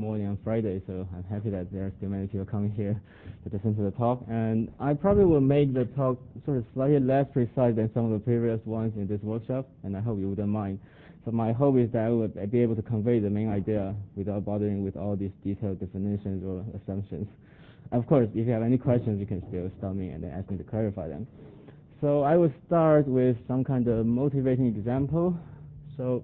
morning on Friday, so I'm happy that there are still many people coming here to listen to the talk. And I probably will make the talk sort of slightly less precise than some of the previous ones in this workshop, and I hope you wouldn't mind. So my hope is that I will be able to convey the main idea without bothering with all these detailed definitions or assumptions. Of course, if you have any questions, you can still stop me and then ask me to clarify them. So I will start with some kind of motivating example. So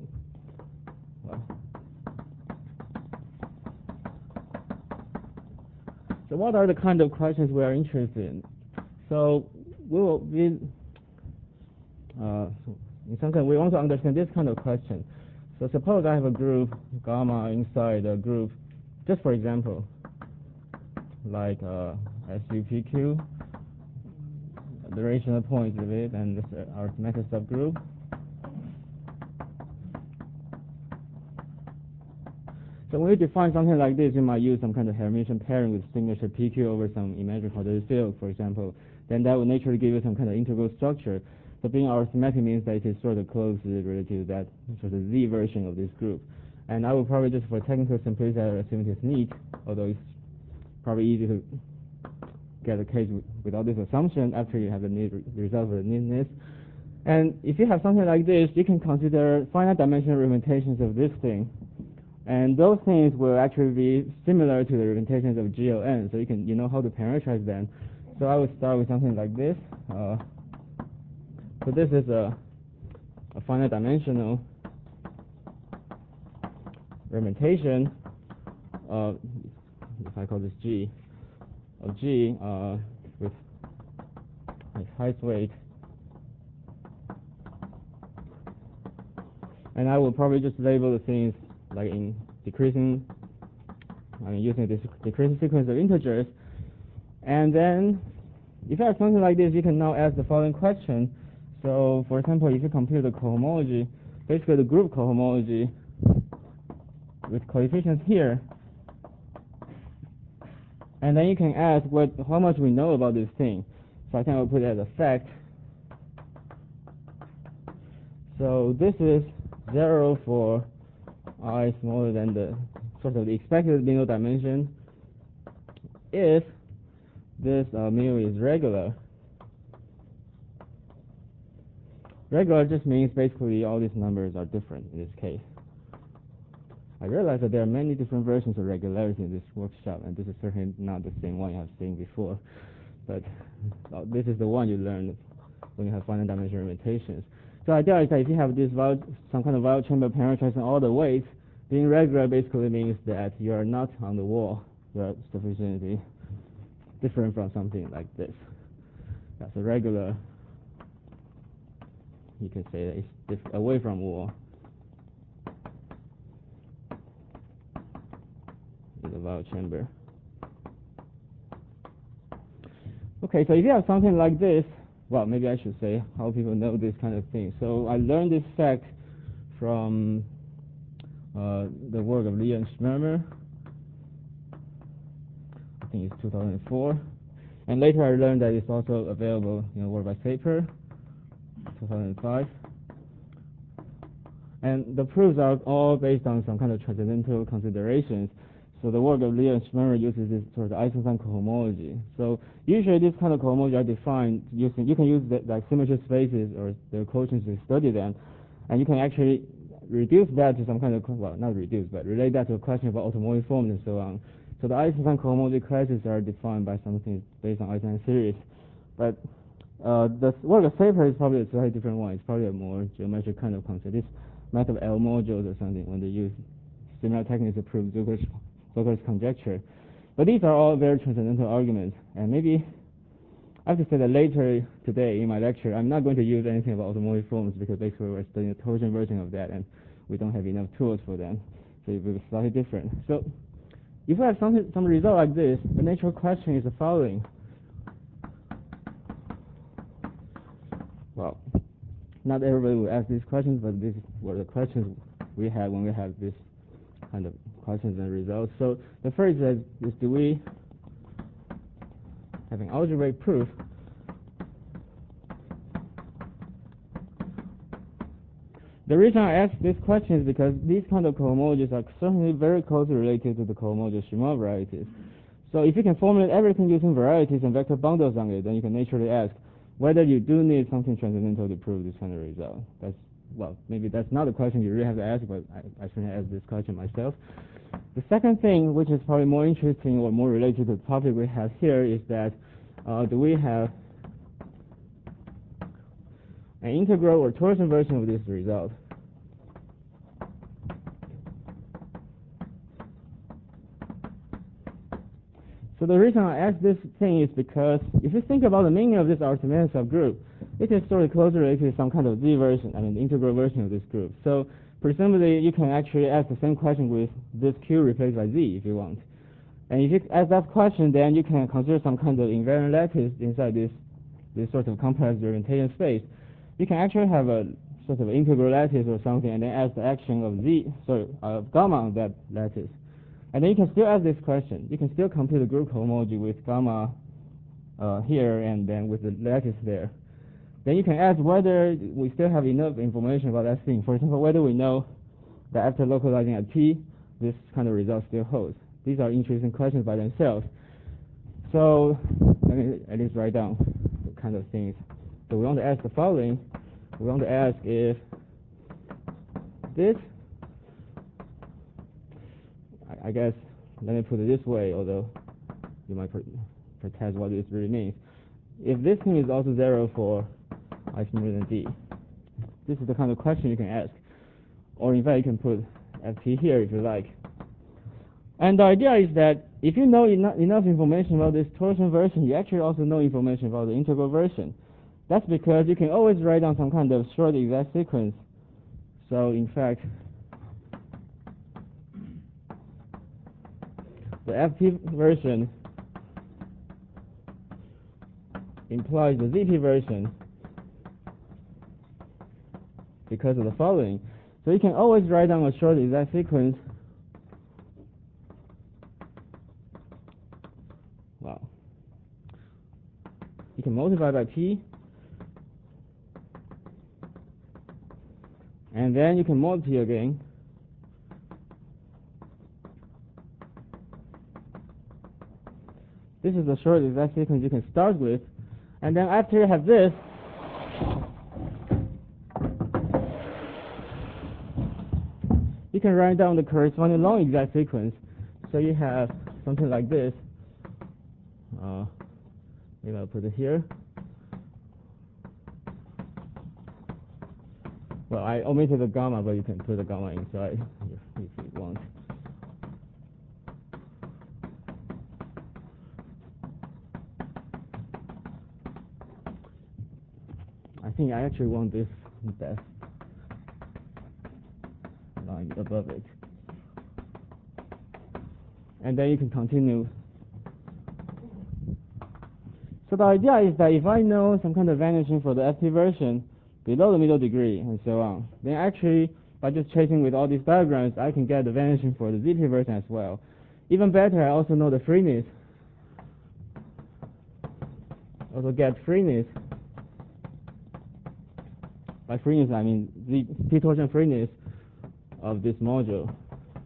what are the kind of questions we are interested in? So we will be, in some sense, we want to understand this kind of question. So suppose I have a group gamma inside a group, just for example, like SUPQ, the rational points of it, and this arithmetic subgroup. So when you define something like this, you might use some kind of Hermitian pairing with signature PQ over some imaginary quadratic field, for example. Then that would naturally give you some kind of integral structure. So being arithmetic means that it is sort of closely related to that sort of Z version of this group. And I will probably just, for technical simplicity, assume it is neat, although it's probably easy to get a case without this assumption after you have the result of the neatness. And if you have something like this, you can consider finite dimensional representations of this thing. And those things will actually be similar to the representations of GLN, so you know how to parameterize them. So I would start with something like this. So this is a finite dimensional representation of, if I call this G, of G with height weight. And I will probably just label the things like in decreasing, using this decreasing sequence of integers. And then, if you have something like this, you can now ask the following question. So, for example, if you compute the cohomology, basically the group cohomology with coefficients here, and then you can ask how much we know about this thing. So I think I'll put it as a fact. So this is 0 for I smaller than the sort of the expected Minimal dimension if this mu is regular. Regular just means basically all these numbers are different in this case. I realize that there are many different versions of regularity in this workshop, and this is certainly not the same one you have seen before. But this is the one you learn when you have finite dimensional representations. So the idea is that if you have this some kind of Weyl chamber parameterizing all the weights, being regular basically means that you are not on the wall. You are sufficiently different from something like this. That's a regular. You can say that it's away from wall. In the Weyl chamber. Okay, so if you have something like this, well, maybe I should say how people know this kind of thing. So I learned this fact from the work of Lee and Schmermer. I think it's 2004. And later I learned that it's also available in a work by Saper, 2005. And the proofs are all based on some kind of transcendental considerations. So the work of Lee and Schmermer uses this sort of Eisenstein cohomology. So usually this kind of cohomology are defined using, you can use like symmetry spaces or the quotients to study them, and you can actually reduce that to some kind of, well, not reduce, but relate that to a question about automotive forms and so on. So the Eisenstein cohomology classes are defined by something based on Eisenstein series. But the work of Saper is probably a slightly different one. It's probably a more geometric kind of concept. It's method of L modules or something when they use similar techniques to prove Zucker's conjecture. But these are all very transcendental arguments, and maybe I have to say that later today in my lecture, I'm not going to use anything about automotive forms because basically we're studying a torsion version of that, and we don't have enough tools for them, so it will be slightly different. So if we have some result like this, the natural question is the following. Well, not everybody will ask these questions, but these were the questions we had when we had this kind of questions and results. So the first is do we have an algebraic proof The reason I ask this question is because these kind of cohomologies are certainly very closely related to the cohomology schema varieties. So if you can formulate everything using varieties and vector bundles on it, then you can naturally ask whether you do need something transcendental to prove this kind of result. Well, maybe that's not a question you really have to ask, but I shouldn't ask this question myself. The second thing, which is probably more interesting or more related to the topic we have here, is that do we have an integral or torsion version of this result? So the reason I ask this thing is because if you think about the meaning of this arithmetic subgroup, it is sort of closely related to some kind of z version, the integral version of this group. So presumably you can actually ask the same question with this q replaced by z if you want. And if you ask that question, then you can consider some kind of invariant lattice inside this sort of complex orientation space. You can actually have a sort of integral lattice or something, and then ask the action of gamma on that lattice. And then you can still ask this question. You can still compute the group cohomology with gamma here and then with the lattice there. Then you can ask whether we still have enough information about that thing. For example, whether we know that after localizing at P, this kind of result still holds. These are interesting questions by themselves. So let me at least write down the kind of things. So we want to ask the following. We want to ask if this, I guess, let me put it this way, although you might protest what this really means. If this thing is also 0 for I smaller than d, this is the kind of question you can ask. Or in fact, you can put ft here if you like. And the idea is that if you know enough information about this torsion version, you actually also know information about the integral version. That's because you can always write down some kind of short exact sequence. So in fact, the ft version implies the zp version because of the following. So you can always write down a short exact sequence. Wow. You can multiply by p, and then you can mod p again. This is the short exact sequence you can start with. And then after you have this, you can write down the corresponding long exact sequence. So you have something like this. Maybe I'll put it here. Well, I omitted the gamma, but you can put the gamma inside if you want. I think I actually want this best line above it. And then you can continue. So the idea is that if I know some kind of vanishing for the ft version below the middle degree and so on, then actually by just tracing with all these diagrams, I can get the vanishing for the zp version as well. Even better, I also know the freeness. Also get freeness. By freeness, I mean the p-torsion freeness of this module.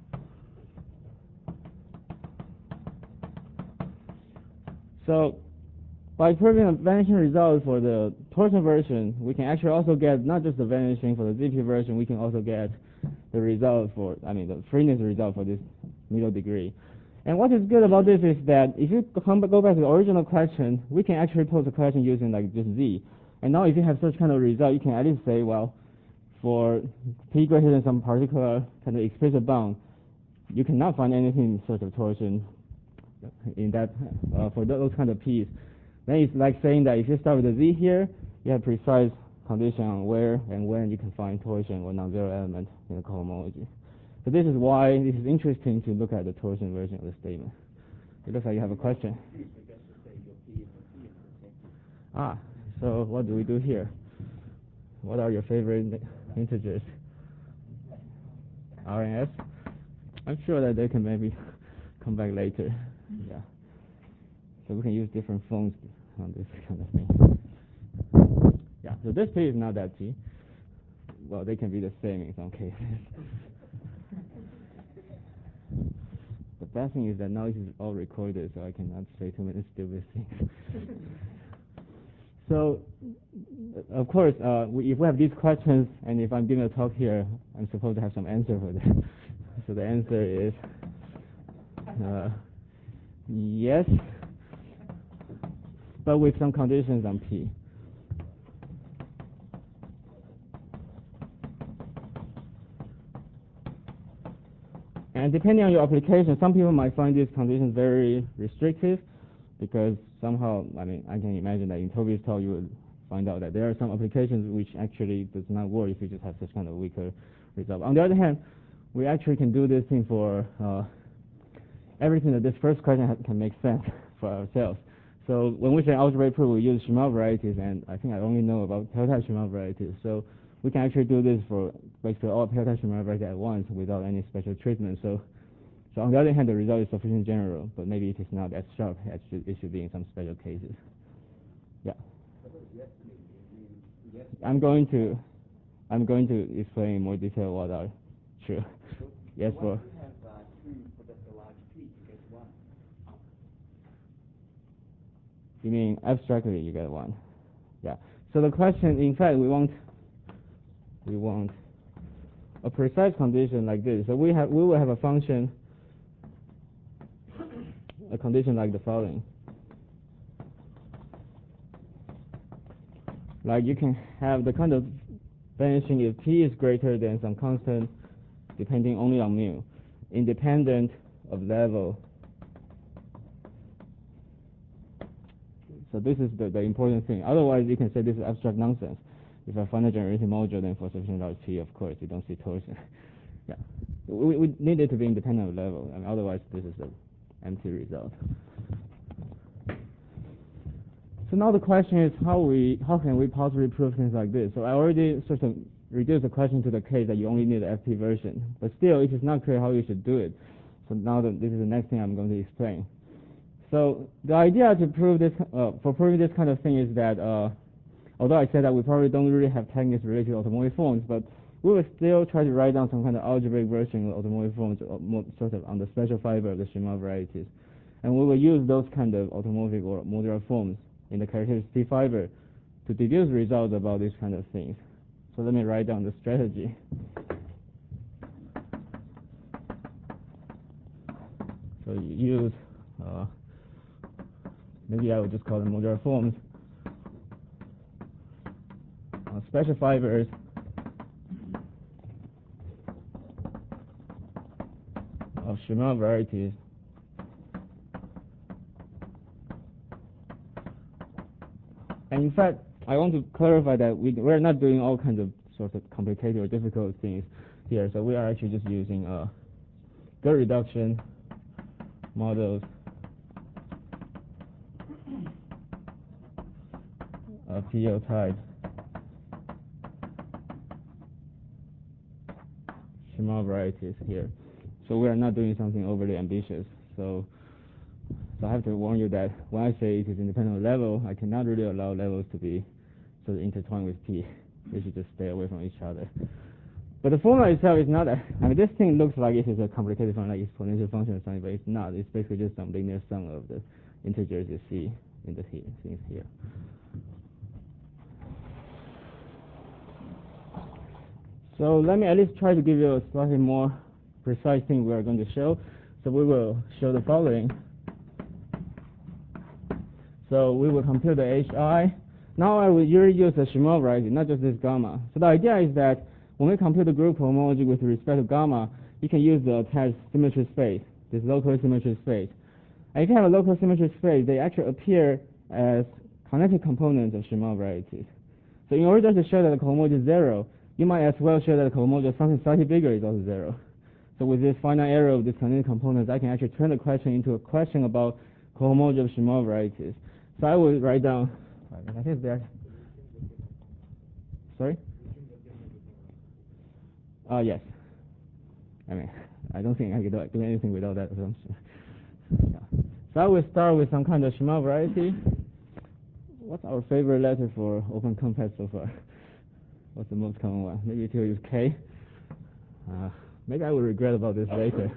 So by proving a vanishing result for the torsion version, we can actually also get not just the vanishing for the zp version, we can also get the result for, the freeness result for this middle degree. And what is good about this is that if you go back to the original question, we can actually pose a question using like just z. And now if you have such kind of result, you can at least say, well, for p greater than some particular kind of explicit bound, you cannot find anything sort of torsion in that for those kind of p's. Then it's like saying that if you start with a z here, you have precise condition on where and when you can find torsion or non-zero element in the cohomology. So this is why this is interesting to look at the torsion version of the statement. It looks like you have a question. So what do we do here? What are your favorite integers? R and S? I'm sure that they can maybe come back later. Yeah. So we can use different phones on this kind of thing. Yeah, so this P is not that G. well, they can be the same in some cases. The bad thing is that now this is all recorded, so I cannot say too many stupid things. So, of course, if we have these questions, and if I'm giving a talk here, I'm supposed to have some answer for that. So the answer is yes, but with some conditions on P. And depending on your application, some people might find these conditions very restrictive, because somehow, I mean, I can imagine that in Toby's talk you will find out that there are some applications which actually does not work if you just have such kind of weaker result. On the other hand, we actually can do this thing for everything that this first question can make sense for ourselves. So when we say algebraic proof, we use Shimel varieties, and I think I only know about pale-type Shimel varieties. So we can actually do this for basically all pale-type Shimel varieties at once without any special treatment. So on the other hand, the result is sufficiently general, but maybe it is not as sharp as it should be in some special cases. Yeah. I'm going to explain in more detail what are true. So Yes, once for. you have 2 for the large P, you get 1. You mean abstractly you get 1? Yeah. So the question, in fact, we want a precise condition like this. So we will have a function, a condition like the following. Like you can have the kind of vanishing if P is greater than some constant depending only on mu, independent of level. So this is the important thing. Otherwise, you can say this is abstract nonsense. If I find a generating module, then for sufficient large P, of course, you don't see torsion. Yeah. We need it to be independent of level, and otherwise this is an empty result. So now the question is how can we possibly prove things like this? So I already sort of reduced the question to the case that you only need the FP version, but still it is not clear how you should do it. So now this is the next thing I'm going to explain. So the idea to prove this for proving this kind of thing is that although I said that we probably don't really have techniques related to automorphic forms, but we will still try to write down some kind of algebraic version of automorphic forms sort of on the special fiber of the Shimel varieties. And we will use those kind of automorphic or modular forms in the characteristic P fiber to deduce results about these kind of things. So let me write down the strategy. So you use, maybe I would just call them modular forms. Special fibers of Shimel varieties and in fact, I want to clarify that we're not doing all kinds of sort of complicated or difficult things here. So we are actually just using good reduction models of PO type Shimel varieties here. So we are not doing something overly ambitious. So I have to warn you that when I say it is independent of level, I cannot really allow levels to be sort of intertwined with P. They should just stay away from each other. But the formula itself is not, I mean, this thing looks like it is a complicated function, like exponential function or something, but it's not. It's basically just some linear sum of the integers you see in the things here. So let me at least try to give you a slightly more precise thing we are going to show. So we will show the following. So we will compute the HI. Now I will usually use the Shimel variety, not just this gamma. So the idea is that when we compute the group homology with respect to gamma, you can use the attached symmetry space, this local symmetry space. And if you have a local symmetry space, they actually appear as connected components of Shimel varieties. So in order to show that the cohomology is 0, you might as well show that the cohomology of something slightly bigger is also 0. So with this finite array of disconnected components, I can actually turn the question into a question about cohomology of Shimel varieties. So I will write down, I think there. Sorry? Yes. I mean, I don't think I can do anything without that assumption. Yeah. So I will start with some kind of Shimel variety. What's our favorite letter for open compact so far? What's the most common one? Maybe to use K. Maybe I will regret about this later.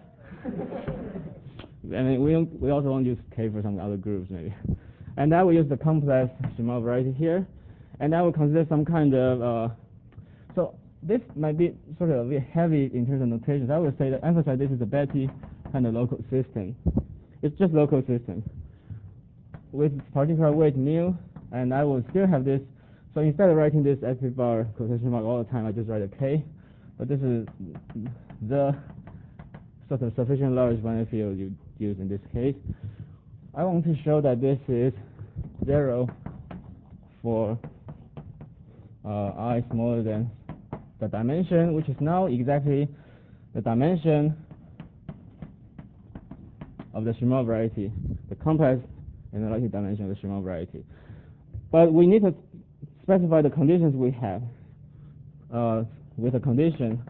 I mean, we also won't use K for some other groups maybe. And now we use the complex Shimon variety here. And now we consider some kind of, so this might be sort of a bit heavy in terms of notations. I would say that emphasize this is a Betti kind of local system. It's just local system with particular weight mu, and I will still have this. So instead of writing this SP bar quotation mark all the time, I just write a K. But this is the sort of sufficient large Van field you use in this case. I want to show that this is 0 for I smaller than the dimension, which is now exactly the dimension of the Shimon variety, the complex analytic dimension of the Shimon variety. But we need to specify the conditions we have with a condition.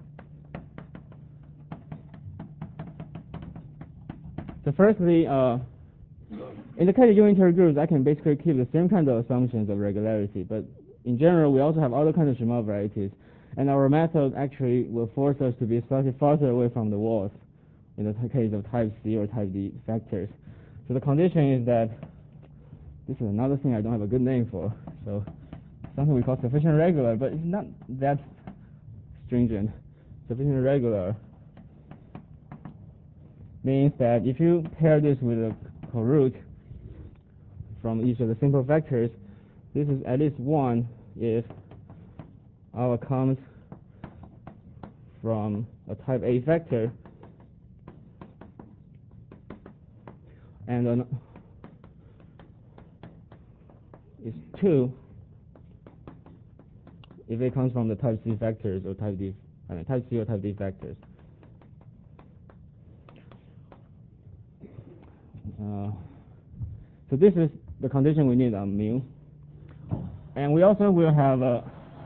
So firstly, in the case of unitary groups, I can basically keep the same kind of assumptions of regularity, but in general, we also have other kinds of Shimon varieties, and our method actually will force us to be slightly farther away from the walls in the case of type C or type D factors. So the condition is that, this is another thing I don't have a good name for, so something we call sufficient regular, but it's not that stringent. Sufficient regular means that if you pair this with a coroot from each of the simple vectors, this is at least one if our comes from a type A vector, and is 2 if it comes from the type C vectors or type D, type C or type D vectors. So this is the condition we need on mu, and we also will have a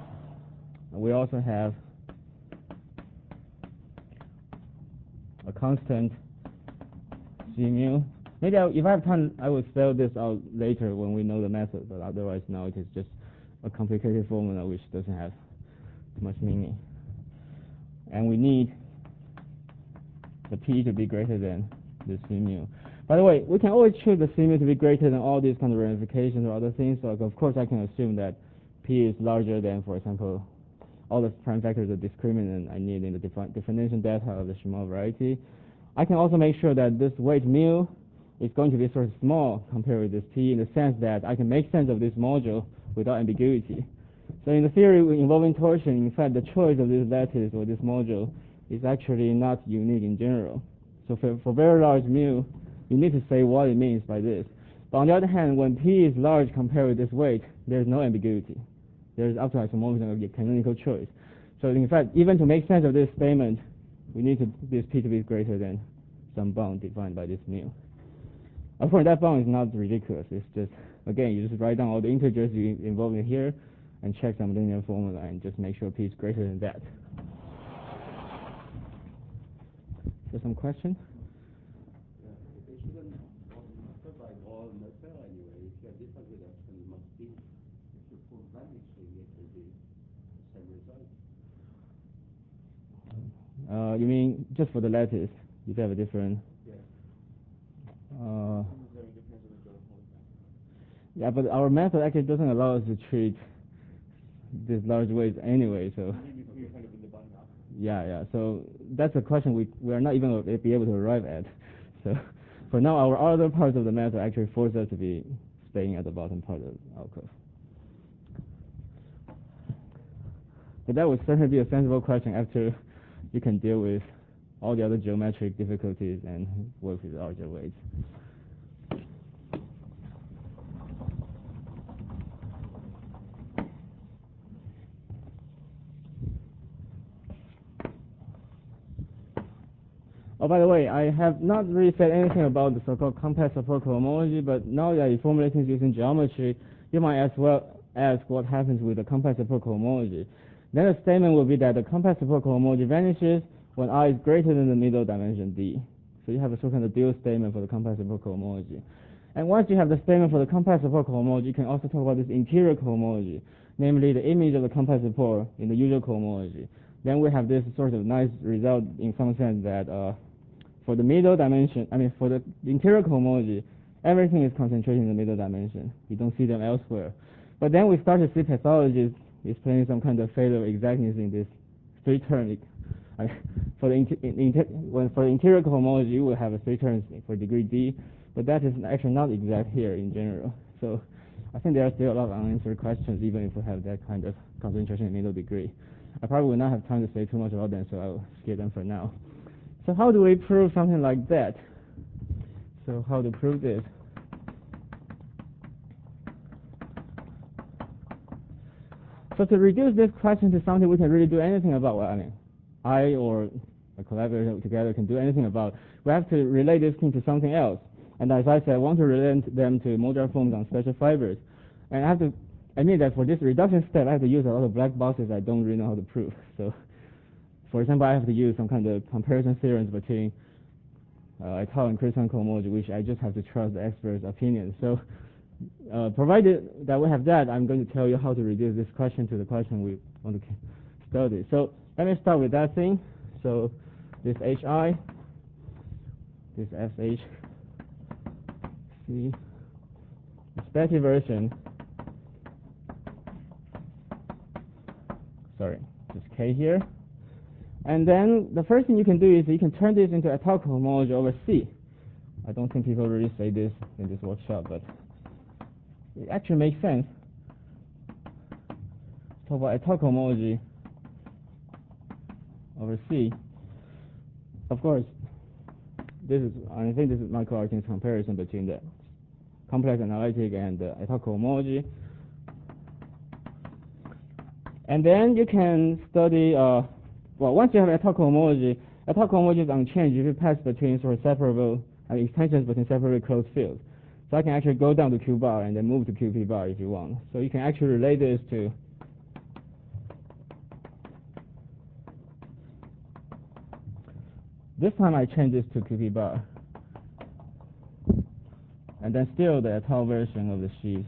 constant C mu. Maybe if I have time, I will spell this out later when we know the method, but otherwise now it is just a complicated formula which doesn't have much meaning. And we need the P to be greater than the C mu. By the way, we can always choose the C mu to be greater than all these kind of ramifications or other things. So of course I can assume that P is larger than, for example, all the prime factors of discriminant I need in the definition data of the Shimon variety. I can also make sure that this weight mu is going to be sort of small compared with this P, in the sense that I can make sense of this module without ambiguity. So in the theory involving torsion, in fact, the choice of this lattice or this module is actually not unique in general. So for very large mu, you need to say what it means by this. But on the other hand, when P is large compared with this weight, there's no ambiguity. There's up to isomorphism of the canonical choice. So in fact, even to make sense of this statement, we need this P to be greater than some bound defined by this mu. Of course, that bound is not ridiculous. It's just, again, you just write down all the integers you involved in here and check some linear formula and just make sure P is greater than that. Is there some question? They shouldn't provide all metal anyway. If you have different reduction, it must be, if you put vanishing, it will be the same result. You mean just for the lattice? You have a different... Yeah, but our method actually doesn't allow us to treat these large weights anyway, so... Yeah, so that's a question we are not even going to be able to arrive at. So for now, our other parts of the method actually force us to be staying at the bottom part of the alcove. But that would certainly be a sensible question after you can deal with all the other geometric difficulties and work with larger weights. Oh, by the way, I have not really said anything about the so-called compact support cohomology, but now that you formulate things using geometry, you might as well ask what happens with the compact support cohomology. Then the statement will be that the compact support cohomology vanishes when I is greater than the middle dimension D. So you have a sort of dual statement for the compact support cohomology. And once you have the statement for the compact support cohomology, you can also talk about this interior cohomology, namely the image of the compact support in the usual cohomology. Then we have this sort of nice result in some sense that for the middle dimension, for the interior cohomology, everything is concentrated in the middle dimension. You don't see them elsewhere. But then we start to see pathologies explaining some kind of failure of exactness in this three term. For the interior cohomology, you will have a three terms for degree D, but that is actually not exact here in general. So I think there are still a lot of unanswered questions, even if we have that kind of concentration in middle degree. I probably will not have time to say too much about them, so I'll skip them for now. So how do we prove something like that? So how to prove this? So to reduce this question to something we can really do anything about, I or a collaborator together can do anything about, we have to relate this thing to something else. And as I said, I want to relate them to modular forms on special fibers. And I have to admit that for this reduction step, I have to use a lot of black boxes I don't really know how to prove. So, for example, I have to use some kind of comparison theorems between Étale and crystalline cohomology, which I just have to trust the expert's opinion. So, provided that we have that, I'm going to tell you how to reduce this question to the question we want to study. So, let me start with that thing. So, this HI, this SH, C, respective version, sorry, just K here. And then the first thing you can do is you can turn this into a Étale cohomology over C. I don't think people really say this in this workshop, but it actually makes sense. Talk about Étale cohomology over C. Of course, I think this is Michael Artin's comparison between the complex analytic and the Étale cohomology. And then you can study, once you have Étale cohomology is unchanged if you pass between sort of separable extensions between separable closed fields. So I can actually go down to Q bar and then move to QP bar if you want. So you can actually relate this to this time I change this to QP bar. And then still the Étale version of the sheath.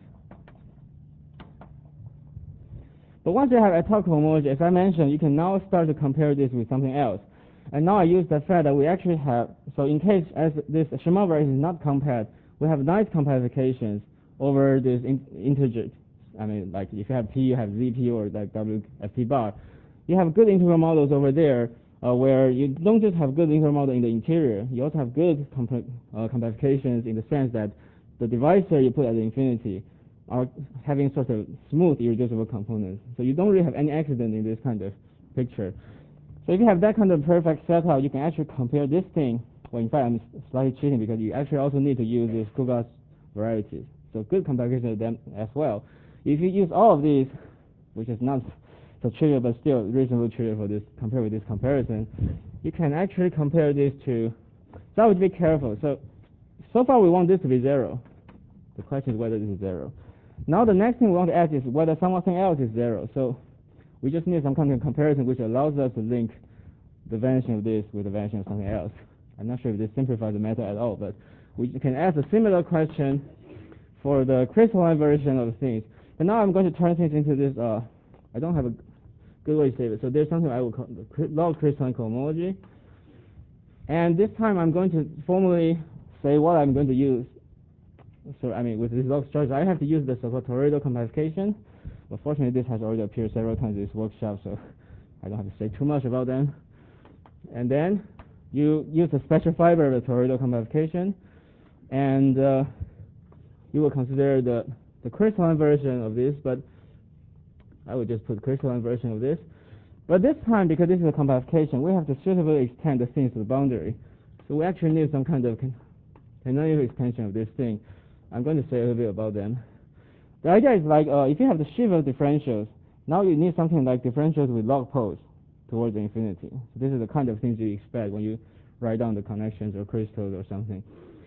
But once you have Étale cohomology, as I mentioned, you can now start to compare this with something else. And now I use the fact that we actually have, so in case as this Schermat variety is not compact, we have nice compactifications over this integer. Like if you have T, you have ZP or like WFT bar. You have good integral models over there where you don't just have good integral model in the interior, you also have good compactifications in the sense that the divisor you put at the infinity are having sort of smooth irreducible components. So you don't really have any accident in this kind of picture. So if you have that kind of perfect setup, you can actually compare this thing. Well, in fact, I'm slightly cheating because you actually also need to use these Kugas varieties. So good comparison of them as well. If you use all of these, which is not so trivial but still reasonably trivial for this, compared with this comparison, you can actually compare this to, so I would be careful. So far we want this to be 0. The question is whether this is 0. Now the next thing we want to ask is whether something else is 0. So we just need some kind of comparison which allows us to link the vanishing of this with the vanishing of something else. I'm not sure if this simplifies the matter at all, but we can ask a similar question for the crystalline version of things. But now I'm going to turn things into this, I don't have a good way to say it. So there's something I will call the log crystalline cohomology. And this time I'm going to formally say what I'm going to use. So with this log structure, I have to use the so-called toroidal compactification. But fortunately, this has already appeared several times in this workshop, so I don't have to say too much about them. And then you use a special fiber of the toroidal compactification, and you will consider the crystalline version of this, but I would just put crystalline version of this. But this time, because this is a compactification, we have to suitably extend the things to the boundary. So we actually need some kind of canonical extension of this thing. I'm going to say a little bit about them. The idea is like, if you have the Shiva differentials, now you need something like differentials with log poles towards the infinity. So this is the kind of things you expect when you write down the connections or crystals or something.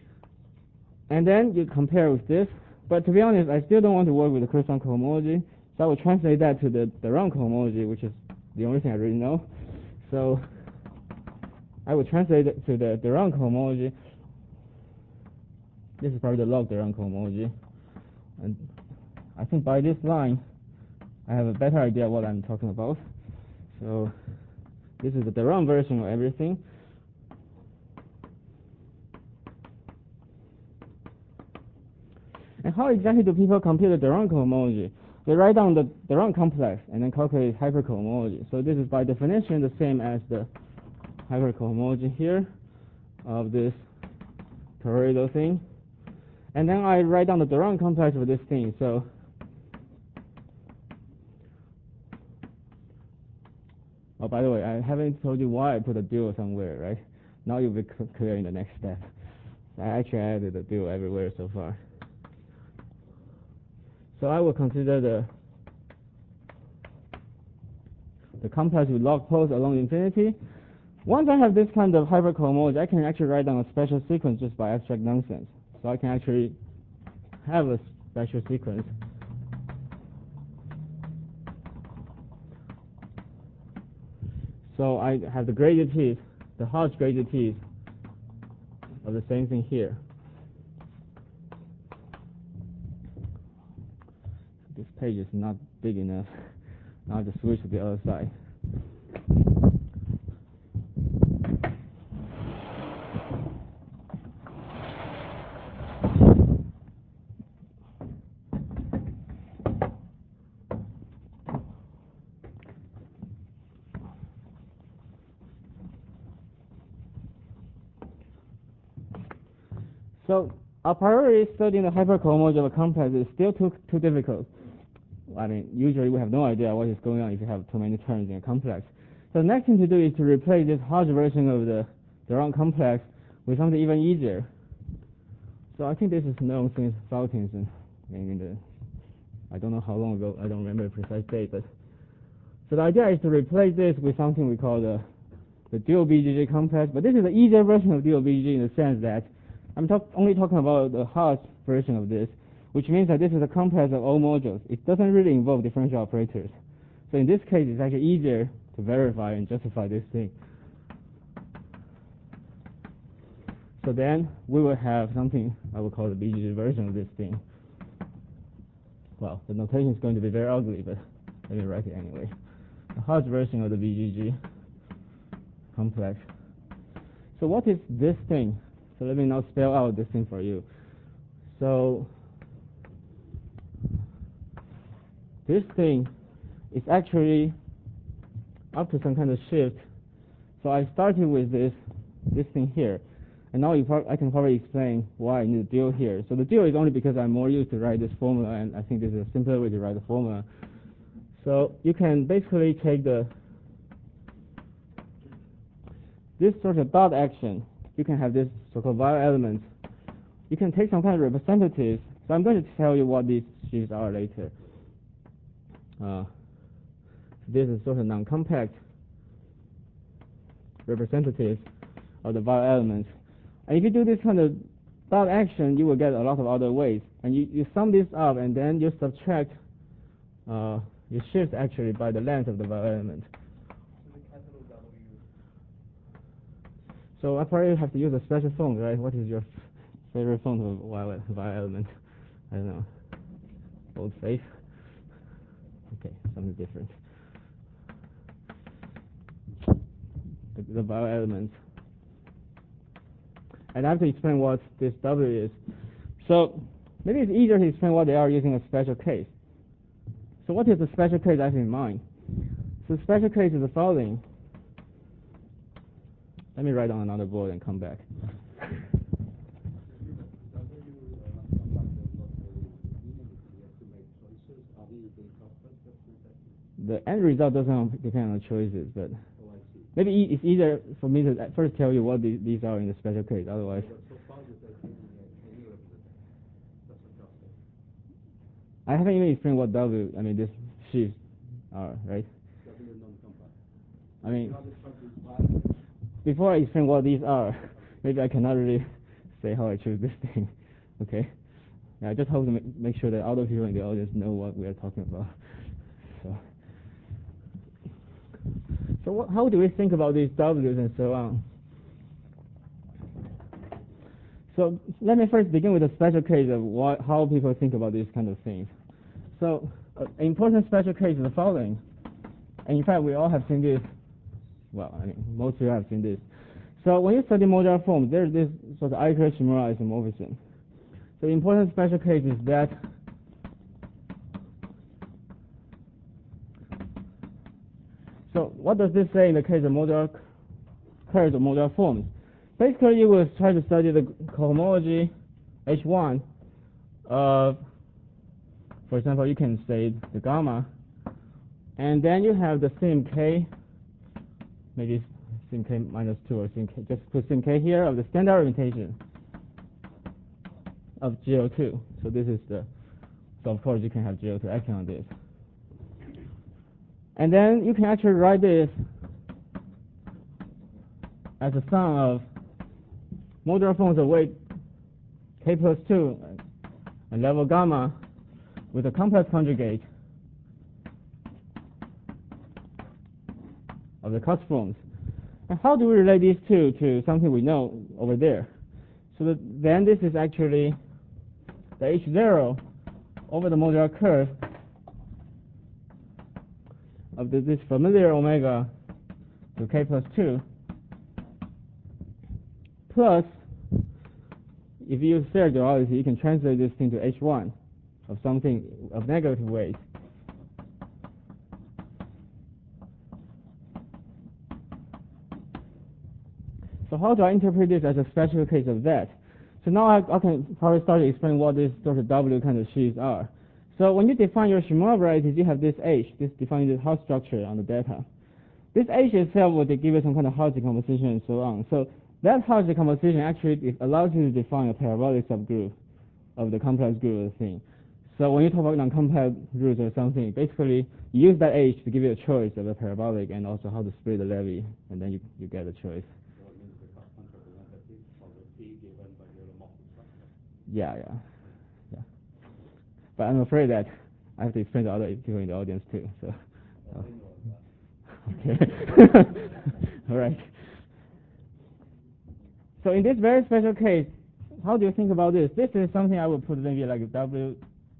And then you compare with this. But to be honest, I still don't want to work with the crystalline cohomology. So I will translate that to the round cohomology, which is the only thing I really know. So I will translate it to the round cohomology. This is probably the log de Rham cohomology. And I think by this line, I have a better idea what I'm talking about. So this is the de Rham version of everything. And how exactly do people compute the de Rham cohomology? They write down the de Rham complex and then calculate hypercohomology. So this is by definition the same as the hypercohomology here of this toroidal thing. And then I write down the de Rham complex for this thing. So oh, by the way, I haven't told you why I put a dual somewhere, right? Now you'll be clear in the next step. I actually added a dual everywhere so far. So I will consider the complex with log poles along infinity. Once I have this kind of hypercohomology, I can actually write down a special sequence just by abstract nonsense. So I can actually have a special sequence. So I have the graded piece, the Hodge graded piece of the same thing here. This page is not big enough. Now I have to switch to the other side. So a priori studying the hypercohomology of a complex is still too difficult. I mean, usually we have no idea what is going on if you have too many terms in a complex. So the next thing to do is to replace this Hodge version of the de Rham complex with something even easier. So I think this is known since Faltins and maybe I don't know how long ago, I don't remember the precise date, but so the idea is to replace this with something we call the dual BGG complex, but this is an easier version of dual BGG in the sense that I'm only talking about the Hodge version of this, which means that this is a complex of all modules. It doesn't really involve differential operators. So in this case, it's actually easier to verify and justify this thing. So then we will have something I will call the BGG version of this thing. Well, the notation is going to be very ugly, but let me write it anyway. The Hodge version of the BGG complex. So what is this thing? So let me now spell out this thing for you. So this thing is actually up to some kind of shift. So I started with this thing here. And now I can probably explain why I need a dual here. So the dual is only because I'm more used to write this formula, and I think this is a simpler way to write the formula. So you can basically take this sort of dot action. You can have this so-called vowel element. You can take some kind of representatives. So I'm going to tell you what these shifts are later. This is sort of non-compact representatives of the vowel elements. And if you do this kind of dot action, you will get a lot of other ways. And you sum this up, and then you subtract, you shift actually by the length of the vowel element. So I probably have to use a special font, right? What is your favorite font of vowel element? I don't know. Boldface? Okay, something different. The vowel elements. And I have to explain what this W is. So maybe it's easier to explain what they are using a special case. So what is the special case I have in mind? So the special case is the following. Let me write on another board and come back. The end result doesn't depend on the choices, but maybe it's easier for me to first tell you what these are in the special case. Otherwise, I haven't even explained what W, I mean, these shifts are, right? I mean, before I explain what these are, maybe I cannot really say how I choose this thing. Okay? I just hope to make sure that other people in the audience know what we are talking about. So how do we think about these W's and so on? So let me first begin with a special case of how people think about these kind of things. So an important special case is the following. And in fact, we all have seen this. Well, I mean, most of you have seen this. So when you study modular forms, there's this sort of Eicher-Shimura isomorphism. So the important special case is that so what does this say in the case of modular curves or modular forms? Basically, you will try to study the cohomology H1 of, for example, you can say the gamma, and then you have the sim k, maybe sim k minus 2 or sim k, just put sim k here of the standard orientation of GO2. So this is the, so of course you can have GO2 acting on this. And then you can actually write this as a sum of modular forms of weight k plus 2 and level gamma with a complex conjugate of the cost forms. And how do we relate these two to something we know over there? So then this is actually the H0 over the modular curve of this familiar omega to k plus 2 plus, if you use Serre duality, you can translate this into H1 of something of negative weight. So how do I interpret this as a special case of that? So now I can probably start to explain what these sort of W kind of sheaves are. So when you define your Shimura varieties, you have this H, this defining the Hauss structure on the data. This H itself will give you some kind of Hauss decomposition and so on. So that Hauss decomposition actually allows you to define a parabolic subgroup of the complex group of the thing. So when you talk about non-complex groups or something, basically you use that H to give you a choice of a parabolic and also how to split the levy, and then you get a choice. So it means the custom representative of the P given by the holomorphic structure. Yeah. But I'm afraid that I have to explain to other people in the audience too. So. Okay. All right. So in this very special case, how do you think about this? This is something I would put maybe like a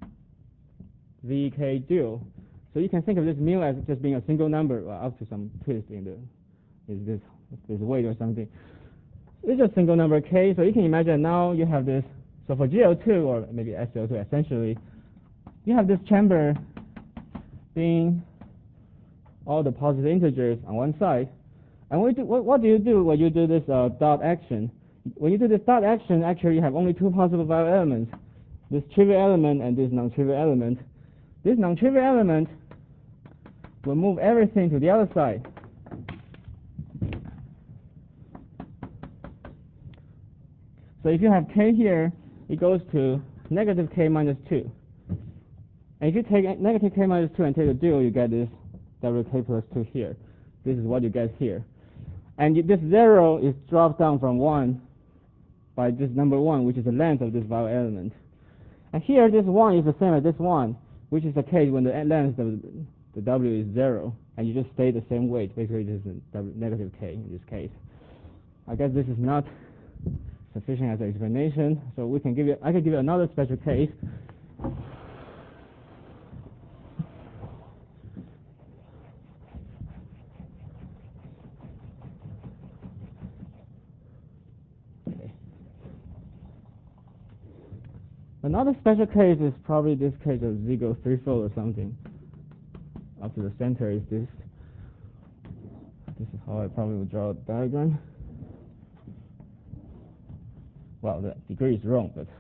WVK dual. So you can think of this mu as just being a single number up to some twist in this weight or something. It's just single number k. So you can imagine now you have this. So for GO2 or maybe SO2, essentially, you have this chamber being all the positive integers on one side. And what do you do when you do this dot action? When you do this dot action, actually you have only two possible value elements, this trivial element and this non-trivial element. This non-trivial element will move everything to the other side. So if you have k here, it goes to negative k minus 2. And if you take negative k minus 2 and take a dual, you get this WK plus 2 here. This is what you get here. And this 0 is dropped down from 1 by this number 1, which is the length of this value element. And here, this 1 is the same as this 1, which is the case when the length of the W is 0, and you just stay the same weight. Basically, this is negative k in this case. I guess this is not sufficient as an explanation, so I can give you another special case. Another special case is probably this case of Ziegler threefold or something. Up to the center is this. This is how I probably would draw a diagram. Well, the degree is wrong, but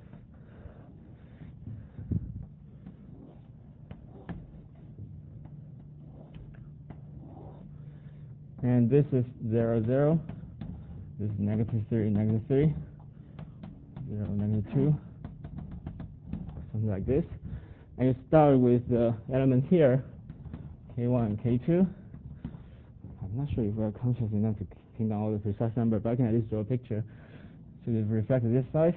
and this is 0, 0. This is negative 3, negative 3. 0, negative 2. Something like this. And you start with the element here, K1 and K2. I'm not sure if we're conscious enough to pin down all the precise number, but I can at least draw a picture. So you've reflected this side,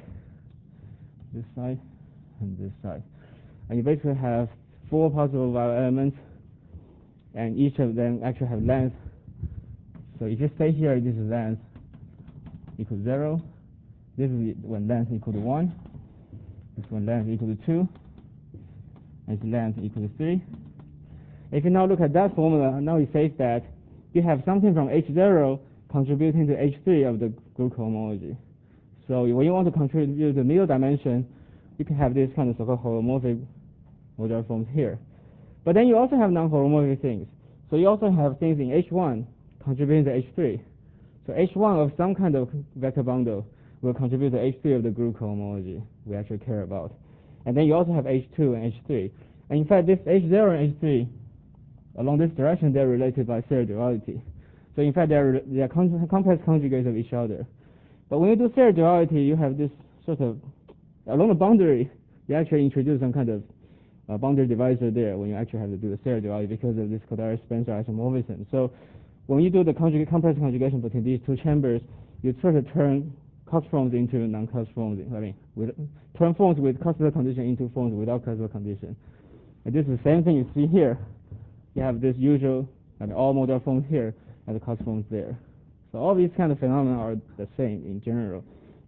and this side. And you basically have 4 possible value elements, and each of them actually have length. So if you stay here, this is length equals 0, This is when length equal to 1. This is when length equal to 2. And its length equal to 3. If you now look at that formula, now it says that you have something from H0 contributing to H3 of the group cohomology. So when you want to contribute the middle dimension, you can have this kind of so-called holomorphic modular forms here. But then you also have non-holomorphic things. So you also have things in H1 contributing to H3. So H1 of some kind of vector bundle will contribute to H3 of the group cohomology we actually care about. And then you also have H2 and H3. And in fact, this H0 and H3, along this direction, they're related by serial duality. So in fact, they're complex conjugates of each other. But when you do serial duality, you have this sort of, along the boundary, you actually introduce some kind of boundary divisor there when you actually have to do the serial duality because of this Kodaira-Spencer isomorphism. So when you do the complex conjugation between these two chambers, you sort of turn Cox forms into non-Cox forms. Turn forms with Coxeter condition into forms without Coxeter condition. And this is the same thing you see here. You have this usual, all modular forms here and the Cox forms there. So all these kind of phenomena are the same in general.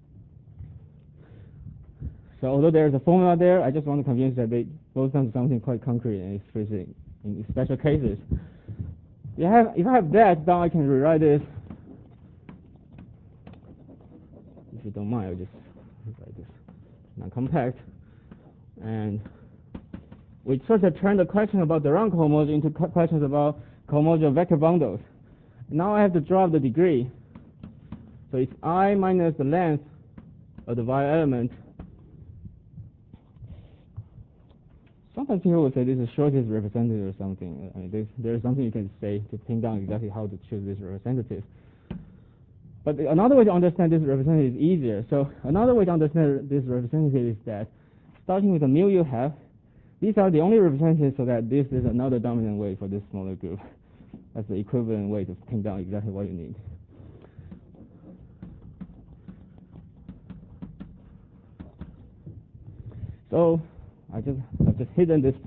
So although there's a formula there, I just want to convince that they boils down to something quite concrete and explicit in special cases. If I have that, then I can rewrite this. If you don't mind, I'll just write this non-compact. And we sort of turn the question about the round cohomology into questions about cohomology of vector bundles. Now I have to drop the degree. So it's I minus the length of the y element. Sometimes people will say this is shortest representative or something. I mean, there's something you can say to pin down exactly how to choose this representative. But another way to understand this representative is easier. So another way to understand this representative is that starting with the mu you have, these are the only representatives so that this is another dominant way for this smaller group. That's the equivalent way to pin down exactly what you need. So I've just hidden this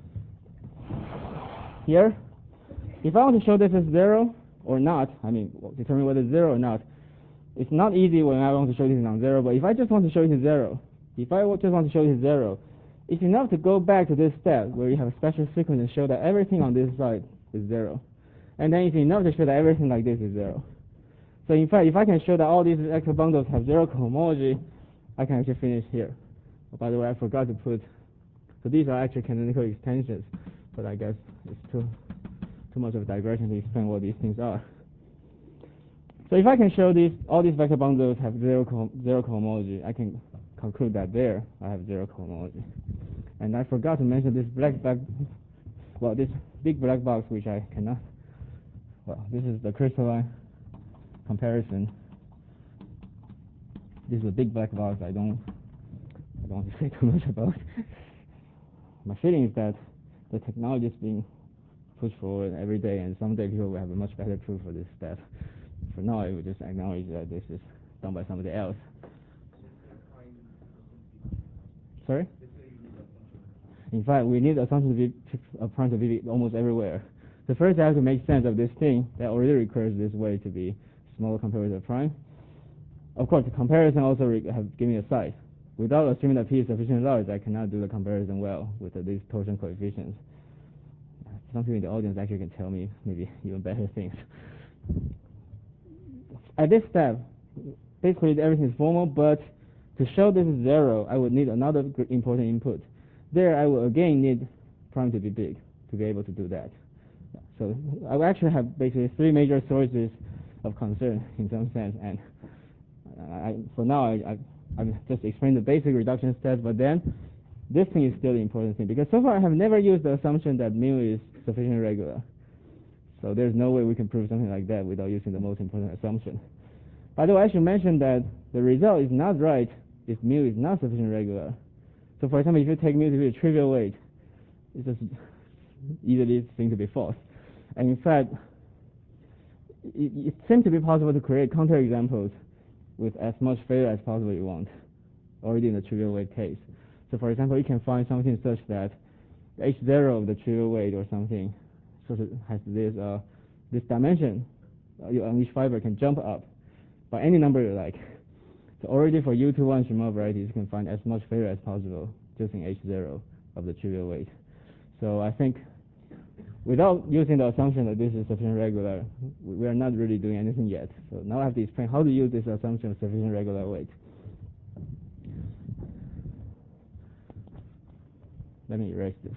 here. If I want to show this as 0 or not, I mean, determine whether it's 0 or not, it's not easy when I want to show this non-zero, but if I just want to show it as 0, if I just want to show it as 0, it's enough to go back to this step where you have a special sequence and show that everything on this side is 0. And then it's enough to show that everything like this is 0. So in fact, if I can show that all these vector bundles have 0 cohomology, I can actually finish here. Oh, by the way, I forgot to put, so these are actually canonical extensions, but I guess it's too much of a digression to explain what these things are. So if I can show all these vector bundles have 0 cohomology, I can conclude that there I have 0 cohomology. And I forgot to mention this this big black box which I cannot, this is the crystalline comparison. This is a big black box I don't want to say too much about. My feeling is that the technology is being pushed forward every day, and someday people will have a much better proof for this step. For now, I would just acknowledge that this is done by somebody else. Sorry? In fact, we need assumption to be prime to be almost everywhere. So first, I have to make sense of this thing that already requires this way to be smaller compared with a prime. Of course, the comparison also have given me a size. Without assuming that P is sufficiently large, I cannot do the comparison well with these torsion coefficients. Some people in the audience actually can tell me maybe even better things. At this step, basically everything is formal, but to show this is 0, I would need another important input. There, I will again need prime to be big to be able to do that. So I will actually have basically 3 major sources of concern in some sense, and for now I'm just explaining the basic reduction steps, but then this thing is still the important thing, because so far I have never used the assumption that mu is sufficiently regular. So there's no way we can prove something like that without using the most important assumption. By the way, I should mention that the result is not right if mu is not sufficiently regular. So for example, if you take mu to be a trivial weight, it's just easily seen to be false. And in fact, it seems to be possible to create counterexamples with as much failure as possible you want, already in the trivial weight case. So for example, you can find something such that H0 of the trivial weight or something sort of has this dimension on each fiber can jump up by any number you like. So already for U21 Shimon varieties, you can find as much failure as possible using H0 of the trivial weight. So I think without using the assumption that this is sufficient regular, we are not really doing anything yet. So now I have to explain how to use this assumption of sufficient regular weight. Let me erase this.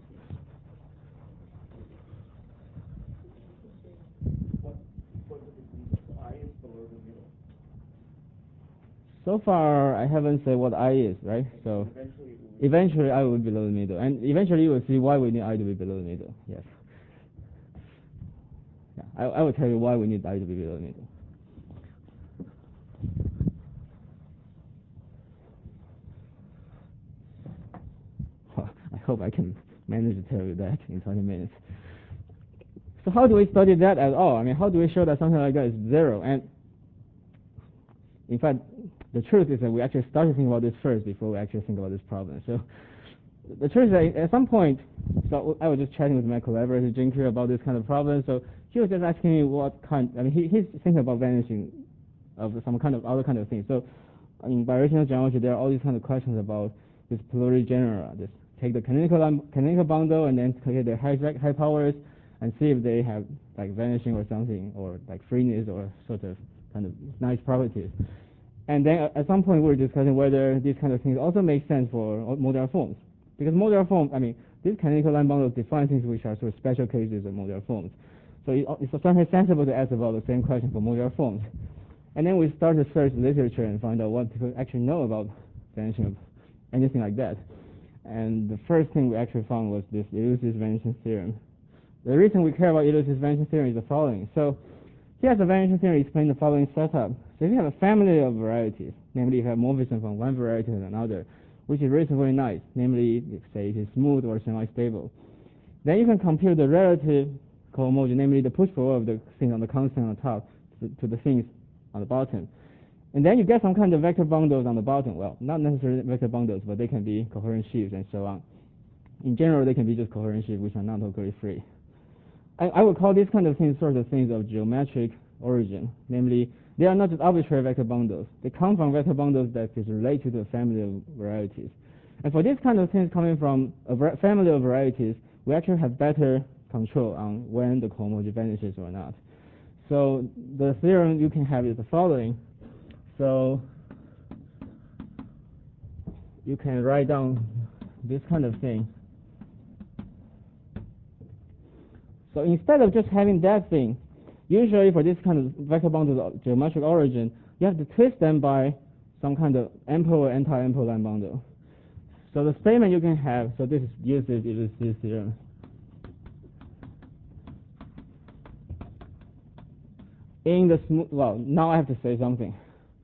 So far, I haven't said what I is, right? So eventually I will be below the middle. And eventually you will see why we need I to be below the middle. Yes. Yeah, I will tell you why we need I to be below the middle. I hope I can manage to tell you that in 20 minutes. So how do we study that at all? I mean, how do we show that something like that is zero? And in fact, the truth is that we actually started thinking about this first before we actually think about this problem. So the truth is that at some point, so I was just chatting with my collaborator, Jin Kyu, about this kind of problem. So he was just asking me what kind, I mean, he's thinking about vanishing of some kind of other kind of thing. So in birational geometry, there are all these kind of questions about this plurality genera. Just take the canonical bundle and then take their high powers and see if they have like vanishing or something, or like freeness or sort of kind of nice properties. And then at some point we were discussing whether these kind of things also make sense for modular forms. Because modular forms, I mean, these canonical line bundles define things which are sort of special cases of modular forms. So it's certainly sensible to ask about the same question for modular forms. And then we started to search literature and find out what people actually know about vanishing of anything like that. And the first thing we actually found was this elusive vanishing theorem. The reason we care about elusive vanishing theorem is the following. So here's the vanishing theorem explain the following setup. So if you have a family of varieties, namely you have morphism from one variety to another, which is reasonably nice, namely, say it is smooth or semi-stable, then you can compute the relative cohomology, namely the push-pull of the thing on the constant on the top to the things on the bottom. And then you get some kind of vector bundles on the bottom. Well, not necessarily vector bundles, but they can be coherent sheaves and so on. In general, they can be just coherent sheaves which are not locally free. I would call these kind of things sort of things of geometric origin, namely they are not just arbitrary vector bundles. They come from vector bundles that is related to a family of varieties. And for these kind of things coming from a family of varieties, we actually have better control on when the cohomology vanishes or not. So the theorem you can have is the following. So you can write down this kind of thing. So instead of just having that thing, usually for this kind of vector bundles of geometric origin, you have to twist them by some kind of ample or anti-ample line bundle. So the statement you can have, so this uses elusive theorem. In the smooth, well, now I have to say something.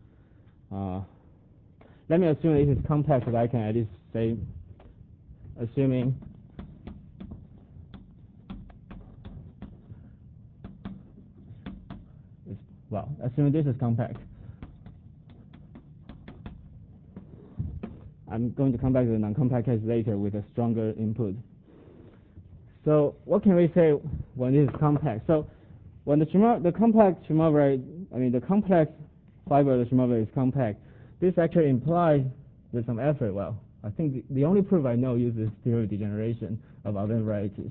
Let me assume this is compact, so that I can at least say, assuming this is compact. I'm going to come back to the non-compact case later with a stronger input. So what can we say when this is compact? So when the complex Shimon, the complex fiber of the Shimon is compact, this actually implies with some effort. Well, I think the only proof I know uses theory of degeneration of other varieties.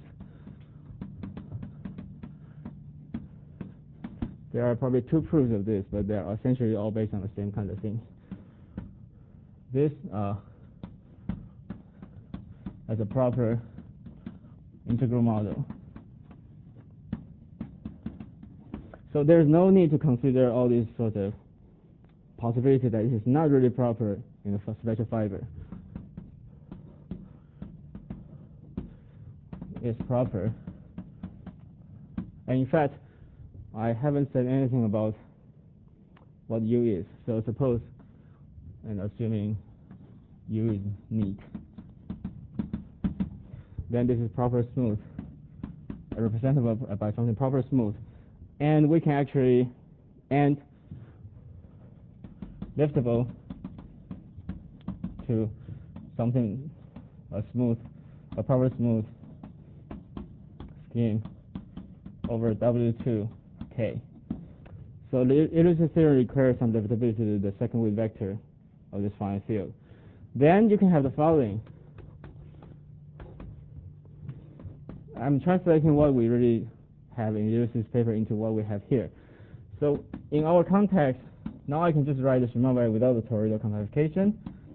There are probably two proofs of this, but they are essentially all based on the same kind of thing. This as a proper integral model. So there's no need to consider all these sort of possibilities that it is not really proper in a special fiber. It's proper. And in fact, I haven't said anything about what U is. So suppose, and assuming U is neat, then this is proper smooth, represented by something proper smooth. And we can actually end liftable to something a proper smooth scheme over W2K. So the elusive theory requires some liftability to the second weight vector of this finite field. Then you can have the following. I'm translating what we really have in Lewis's paper into what we have here. So in our context, now I can just write the Riemann variety without the toroidal compactification.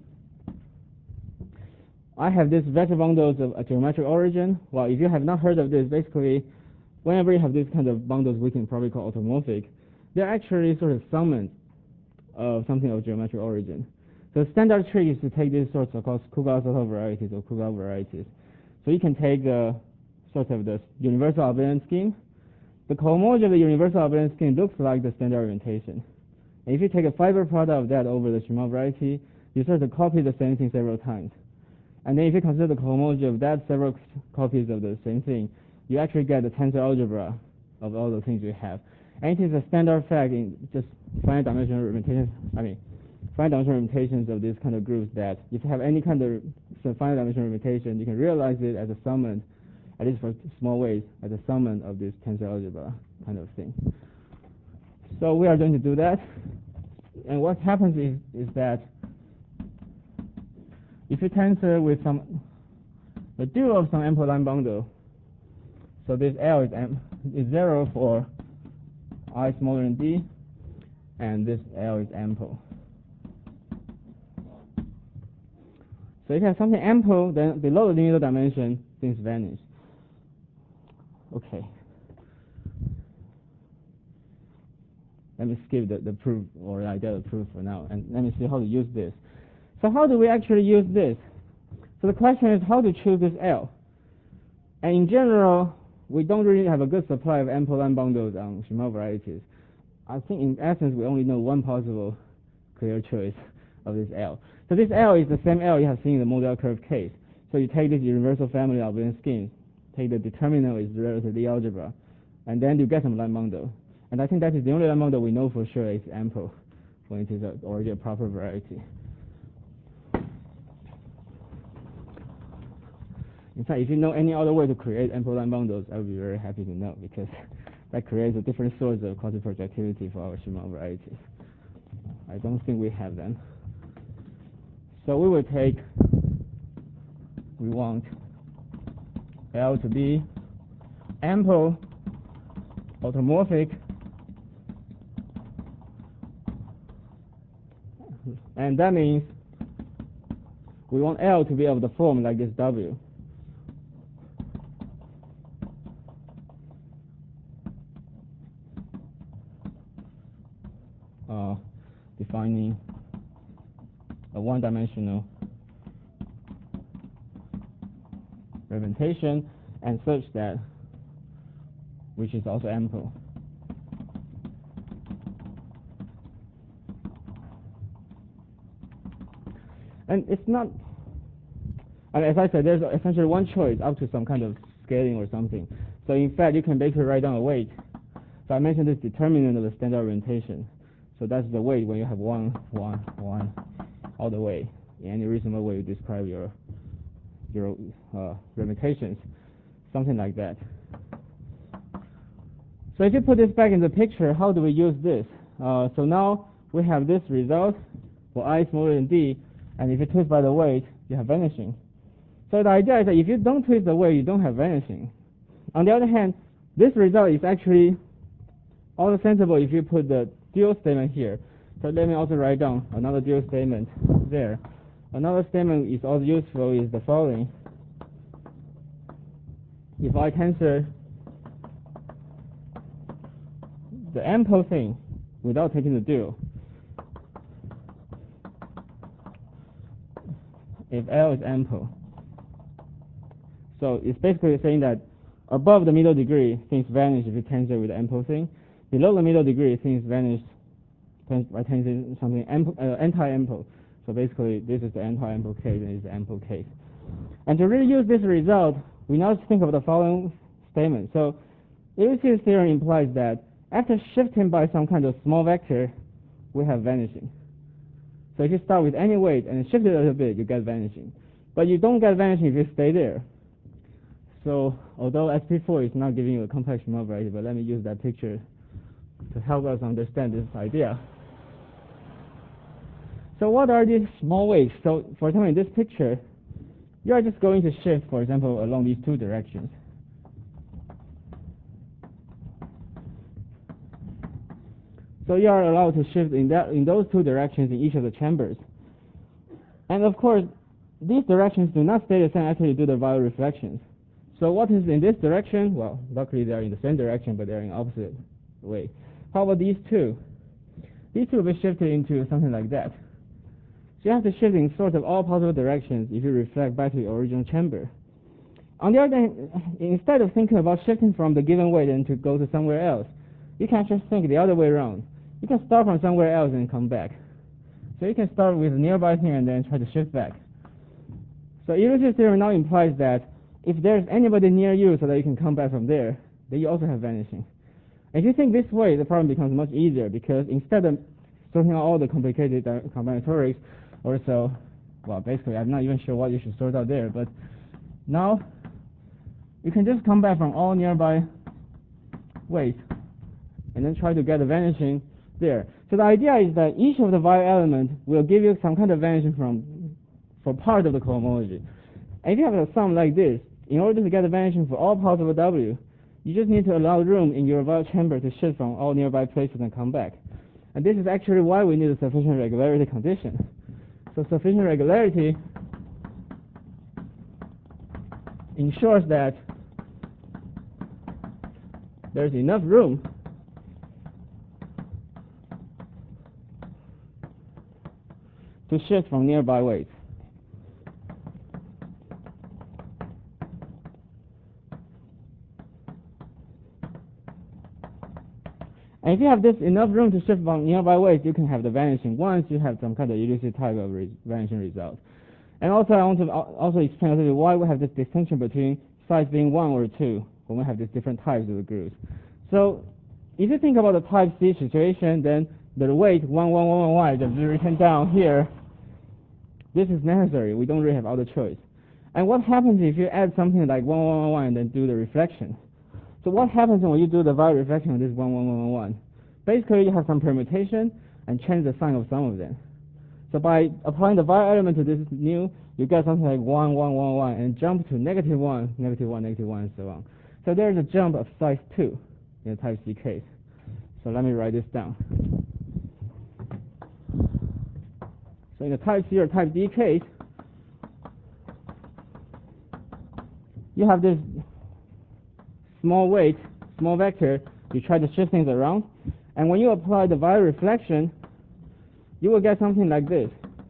I have this vector bundles of a geometric origin. Well, if you have not heard of this, basically, whenever you have these kind of bundles, we can probably call automorphic. They're actually sort of summons of something of geometric origin. The standard trick is to take these sorts of called Kuga-Soto varieties or Kuga varieties. So you can take sort of the universal abelian scheme. The cohomology of the universal abelian scheme looks like the standard orientation. And if you take a fiber product of that over the Riemann variety, you sort of copy the same thing several times. And then if you consider the cohomology of that several copies of the same thing, you actually get the tensor algebra of all the things you have. And it is a standard fact in just finite dimensional limitations. Finite dimensional limitations of these kind of groups that if you have any kind of finite dimensional limitation, you can realize it as a summand, at least for small ways, as a summand of this tensor algebra kind of thing. So we are going to do that. And what happens is that if you tensor with the dual of some ample line bundle, so this L is 0 for I smaller than D, and this L is ample. So if you have something ample, then below the linear dimension, things vanish. Okay. Let me skip the proof or the idea of the proof for now, and let me see how to use this. So how do we actually use this? So the question is how to choose this L. And in general, we don't really have a good supply of ample line bundles on Riemann varieties. I think in essence, we only know one possible clear choice of this L. So this L is the same L you have seen in the model curve case. So you take this universal family of abelian schemes, take the determinant is relative to the algebra, and then you get some line bundle. And I think that is the only line bundle we know for sure is ample when it is already a proper variety. In fact, if you know any other way to create ample line bundles, I would be very happy to know, because that creates a different source of quasi-projectivity for our Riemann varieties. I don't think we have them. So we will take, we want L to be ample, automorphic, and that means we want L to be of the form like this W. Defining a one-dimensional representation and such that which is also ample. And it's not, and as I said, there's essentially one choice up to some kind of scaling or something. So in fact, you can basically write down a weight. So I mentioned this determinant of the standard orientation. So that's the weight when you have 1, 1, 1 all the way. In any reasonable way you describe your limitations, something like that. So if you put this back in the picture, how do we use this? So now we have this result for I smaller than D, and if you twist by the weight, you have vanishing. So the idea is that if you don't twist the weight, you don't have vanishing. On the other hand, this result is actually also sensible if you put the dual statement here. So let me also write down another dual statement there. Another statement is also useful is the following. If I tensor the ample thing without taking the dual, if L is ample, so it's basically saying that above the middle degree, things vanish if you tensor with the ample thing. Below the middle degree, things vanish by tensoring something anti-ample. So basically, this is the anti-ample case and this is the ample case. And to really use this result, we now think of the following statement. So Euclid's theorem implies that after shifting by some kind of small vector, we have vanishing. So if you start with any weight and shift it a little bit, you get vanishing. But you don't get vanishing if you stay there. So although SP4 is not giving you a complex Riemann variety, but let me use that picture to help us understand this idea. So what are these small weights? So for example, in this picture, you are just going to shift, for example, along these two directions. So you are allowed to shift in those two directions in each of the chambers. And of course, these directions do not stay the same after you do the violet reflections. So what is in this direction? Well, luckily they are in the same direction, but they are in opposite way. How about these two? These two will be shifted into something like that. So you have to shift in sort of all possible directions if you reflect back to the original chamber. On the other hand, instead of thinking about shifting from the given weight and to go to somewhere else, you can just think the other way around. You can start from somewhere else and come back. So you can start with a nearby thing and then try to shift back. So elusive theorem now implies that if there's anybody near you so that you can come back from there, then you also have vanishing. If you think this way, the problem becomes much easier because instead of sorting out all the complicated combinatorics or so, well, basically I'm not even sure what you should sort out there, but now you can just come back from all nearby weights and then try to get the vanishing there. So the idea is that each of the violet elements will give you some kind of vanishing for part of the cohomology. And if you have a sum like this, in order to get the vanishing for all parts of a W, you just need to allow room in your violet chamber to shift from all nearby places and come back. And this is actually why we need a sufficient regularity condition. So sufficient regularity ensures that there's enough room to shift from nearby weights. And if you have this enough room to shift from nearby weights, you can have the vanishing once you have some kind of elusive type of vanishing result. And also I want to also explain a little bit why we have this distinction between size being 1 or 2 when we have these different types of the groups. So if you think about the type C situation, then the weight 1, 1, 1, 1, 1 that is written down here, this is necessary. We don't really have other choice. And what happens if you add something like 1, 1, 1, 1 and then do the reflection? So what happens when you do the violet reflection of this 1, 1, 1, 1, 1? Basically, you have some permutation and change the sign of some of them. So by applying the violet element to this new, you get something like 1, 1, 1, 1, and jump to -1, -1, -1, and so on. So there's a jump of size 2 in the type C case. So let me write this down. So in the type C or type D case, you have this small weight, small vector, you try to shift things around, and when you apply the violet reflection, you will get something like this.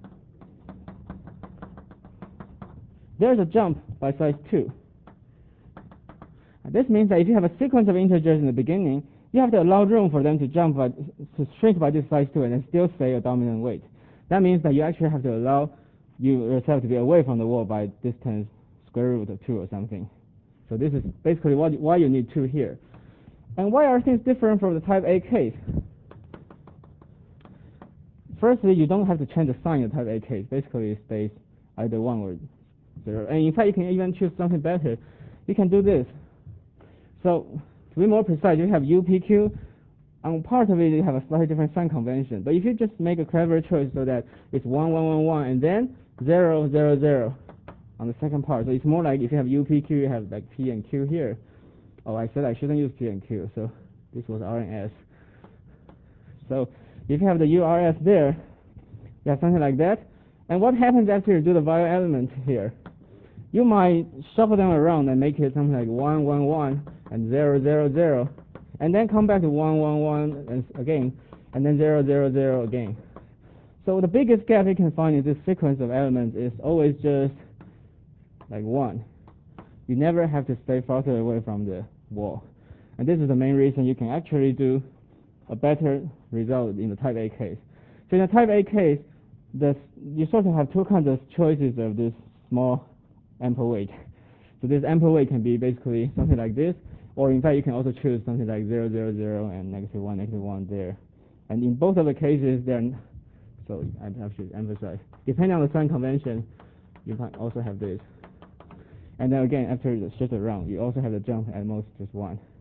There's a jump by size 2. And this means that if you have a sequence of integers in the beginning, you have to allow room for them to to shrink by this size 2 and then still stay a dominant weight. That means that you actually have to allow yourself to be away from the wall by distance square root of 2 or something. So this is basically why you need 2 here. And why are things different from the type A case? Firstly, you don't have to change the sign in the type A case. Basically, it stays either 1 or 0. And in fact, you can even choose something better. You can do this. So to be more precise, you have UPQ. On part of it, you have a slightly different sign convention. But if you just make a clever choice so that it's 1, 1, 1, 1, and then 0, 0, 0 on the second part. So it's more like if you have UPQ, you have like P and Q here. Oh, I said I shouldn't use P and Q, so this was R and S. So if you have the URS there, you have something like that. And what happens after you do the violet element here? You might shuffle them around and make it something like 1, 1, 1, and 0, 0, 0, and then come back to 1, 1, 1 and again, and then 0, 0, 0 again. So the biggest gap you can find in this sequence of elements is always just like 1. You never have to stay farther away from the wall. And this is the main reason you can actually do a better result in the type A case. So in the type A case, you sort of have two kinds of choices of this small ample weight. So this ample weight can be basically something like this, or in fact you can also choose something like 0, 0, 0 and -1, -1 there. And in both of the cases, so I have to emphasize, depending on the sign convention, you can also have this. And then again, after the shift around, you also have the jump at most just 1.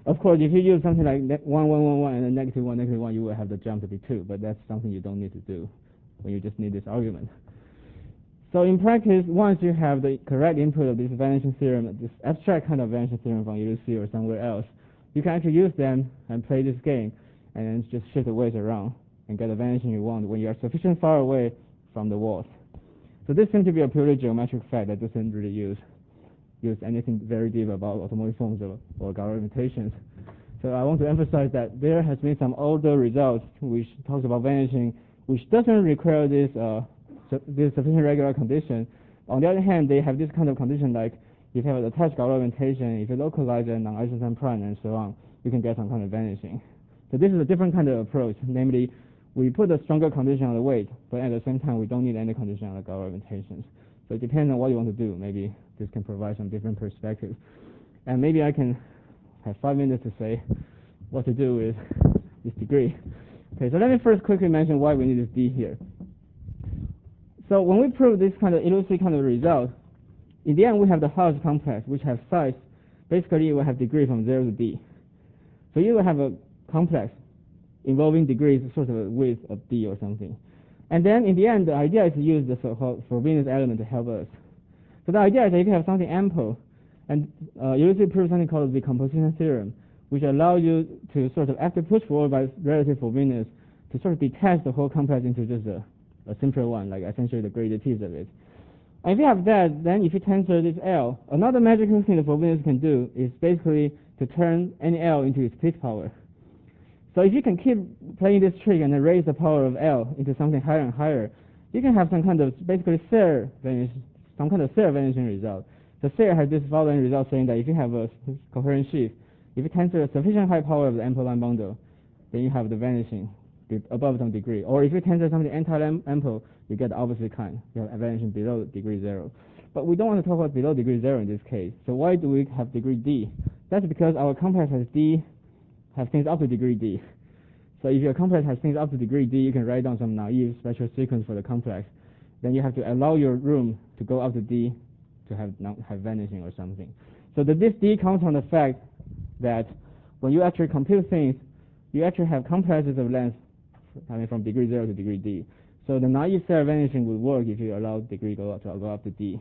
Of course, if you use something like 1, 1, 1, 1, and then negative 1, negative 1, you will have the jump to be 2, but that's something you don't need to do when you just need this argument. So in practice, once you have the correct input of this vanishing theorem, this abstract kind of vanishing theorem from Elucid or somewhere else, you can actually use them and play this game and then just shift the weights around and get the vanishing you want when you are sufficient far away from the walls. So this seems to be a purely geometric fact that doesn't really use anything very deep about automotive forms or Galois limitations. So I want to emphasize that there has been some older results which talks about vanishing, which doesn't require this sufficient regular condition. On the other hand, they have this kind of condition like if you have an attached Galois limitation, if you localize a non-isotherm prime and so on, you can get some kind of vanishing. So this is a different kind of approach, namely we put a stronger condition on the weight, but at the same time we don't need any condition on the Galois limitations. So it depends on what you want to do. Maybe this can provide some different perspectives. And maybe I can have 5 minutes to say what to do with this degree. Okay, so let me first quickly mention why we need this D here. So when we prove this kind of Elucid kind of result, in the end we have the Hodge complex, which has size. Basically, it will have degree from 0 to D. So you will have a complex involving degrees sort of a width of D or something. And then in the end, the idea is to use the so-called Frobenius element to help us. So the idea is that if you have something ample, and Elucid proves something called the decomposition theorem, which allows you to sort of, after push forward by relative Frobenius, to sort of detach the whole complex into just a simpler one, like essentially the graded piece of it. And if you have that, then if you tensor this L, another magical thing the Frobenius can do is basically to turn any L into its peak power. So if you can keep playing this trick and then raise the power of L into something higher and higher, you can have some kind of basically some kind of Serre vanishing result. So Serre has this following result saying that if you have a coherent sheaf, if you tensor a sufficient high power of the ample line bundle, then you have the vanishing above some degree. Or if you tensor something anti-ample, you get the opposite kind. You have a vanishing below degree 0. But we don't want to talk about below degree 0 in this case. So why do we have degree D? That's because our complex has things up to degree D. So if your complex has things up to degree D, you can write down some naive special sequence for the complex. Then you have to allow your room to go up to D to have vanishing or something. So this D comes from the fact that when you actually compute things, you actually have complexes of length from degree 0 to degree D. So the naive Serre vanishing would work if you allow degree to go up to D.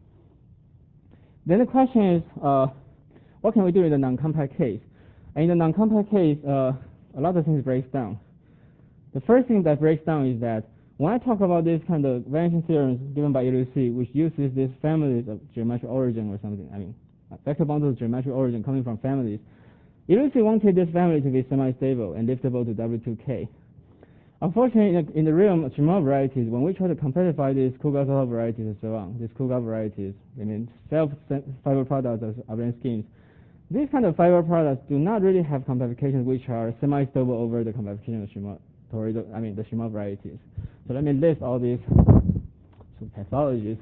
Then the question is, what can we do in the non-compact case? And in the non-compact case, a lot of things breaks down. The first thing that breaks down is that when I talk about this kind of vanishing theorems given by Elucid, which uses these families of geometric origin or something, vector bundles of geometric origin coming from families, Elucid wanted this family to be semi-stable and liftable to W2K. Unfortunately, in the realm of Shimov varieties, when we try to compactify these Kuga-Sohor varieties and so on, these Kuga varieties, self-fiber products of Abelian schemes, these kind of fiber products do not really have compactifications which are semi-stable over the compactification of Shimov, the Shimov varieties. So let me list all these pathologies.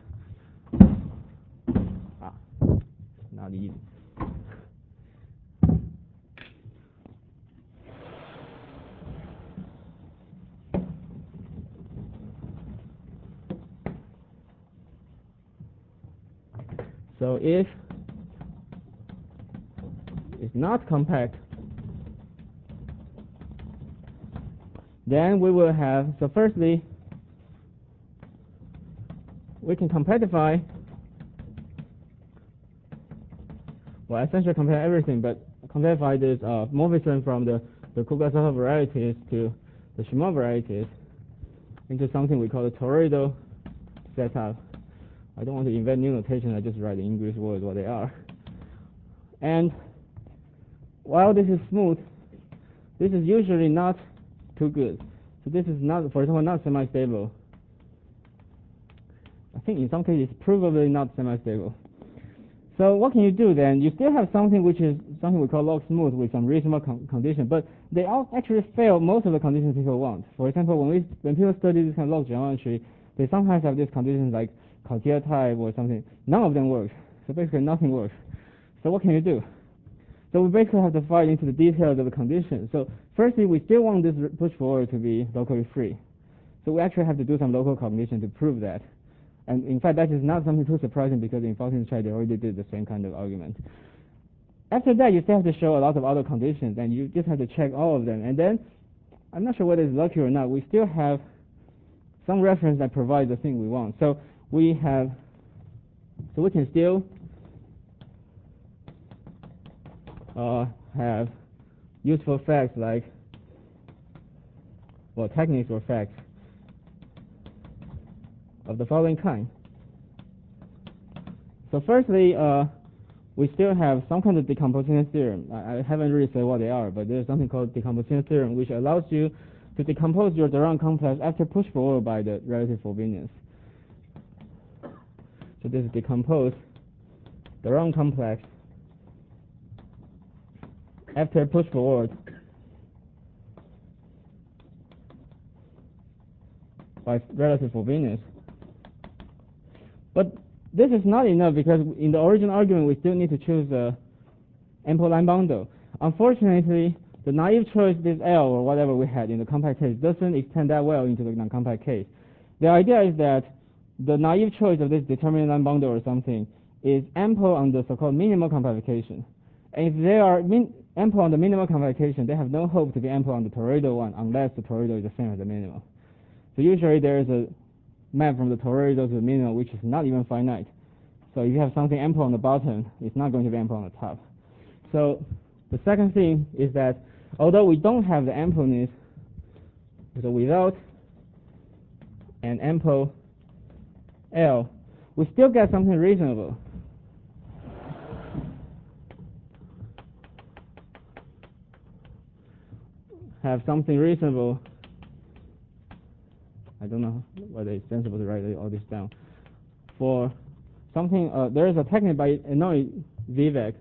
Not easy. So if it's not compact, then we will have, so firstly, we can compactify, well, essentially compare everything, but compactify this morphism from the Kuga-Sohor varieties to the Shimov varieties into something we call the toroidal setup. I don't want to invent new notation, I just write the English words what they are. And while this is smooth, this is usually not too good. So this is not, for example, not semi-stable. I think in some cases it's probably not semi-stable. So what can you do then? You still have something which is something we call log smooth with some reasonable condition, but they all actually fail most of the conditions people want. For example, when people study this kind of log geometry, they sometimes have these conditions like Cartier type or something. None of them works. So basically nothing works. So what can you do? So we basically have to fight into the details of the condition. So firstly, we still want this push forward to be locally free. So we actually have to do some local cognition to prove that. And in fact, that is not something too surprising because in Falkenstein they already did the same kind of argument. after that, you still have to show a lot of other conditions, and you just have to check all of them. And then, I'm not sure whether it's lucky or not, we still have some reference that provides the thing we want. So we can still have useful facts like, well, techniques or facts of the following kind. So firstly, we still have some kind of decomposition theorem. I haven't really said what they are, but there's something called decomposition theorem, which allows you to decompose your de Rham complex after pushed forward by the relative Frobenius. So this is decompose de Rham complex after pushed forward by relative Frobenius. But this is not enough, because in the original argument we still need to choose the ample line bundle. Unfortunately, the naive choice, this L or whatever we had in the compact case, doesn't extend that well into the non-compact case. The idea is that the naive choice of this determinate line bundle or something is ample on the so-called minimal compactification. And if they are ample on the minimal compactification, they have no hope to be ample on the toroidal one unless the toroidal is the same as the minimal. So usually there is a map from the toroidal to the minimal which is not even finite. So if you have something ample on the bottom, it's not going to be ample on the top. So the second thing is that although we don't have the ampleness, so without an ample L, we still get something reasonable. Have something reasonable. I don't know whether it's sensible to write all this down. For something, there is a technique by Enoy Vivek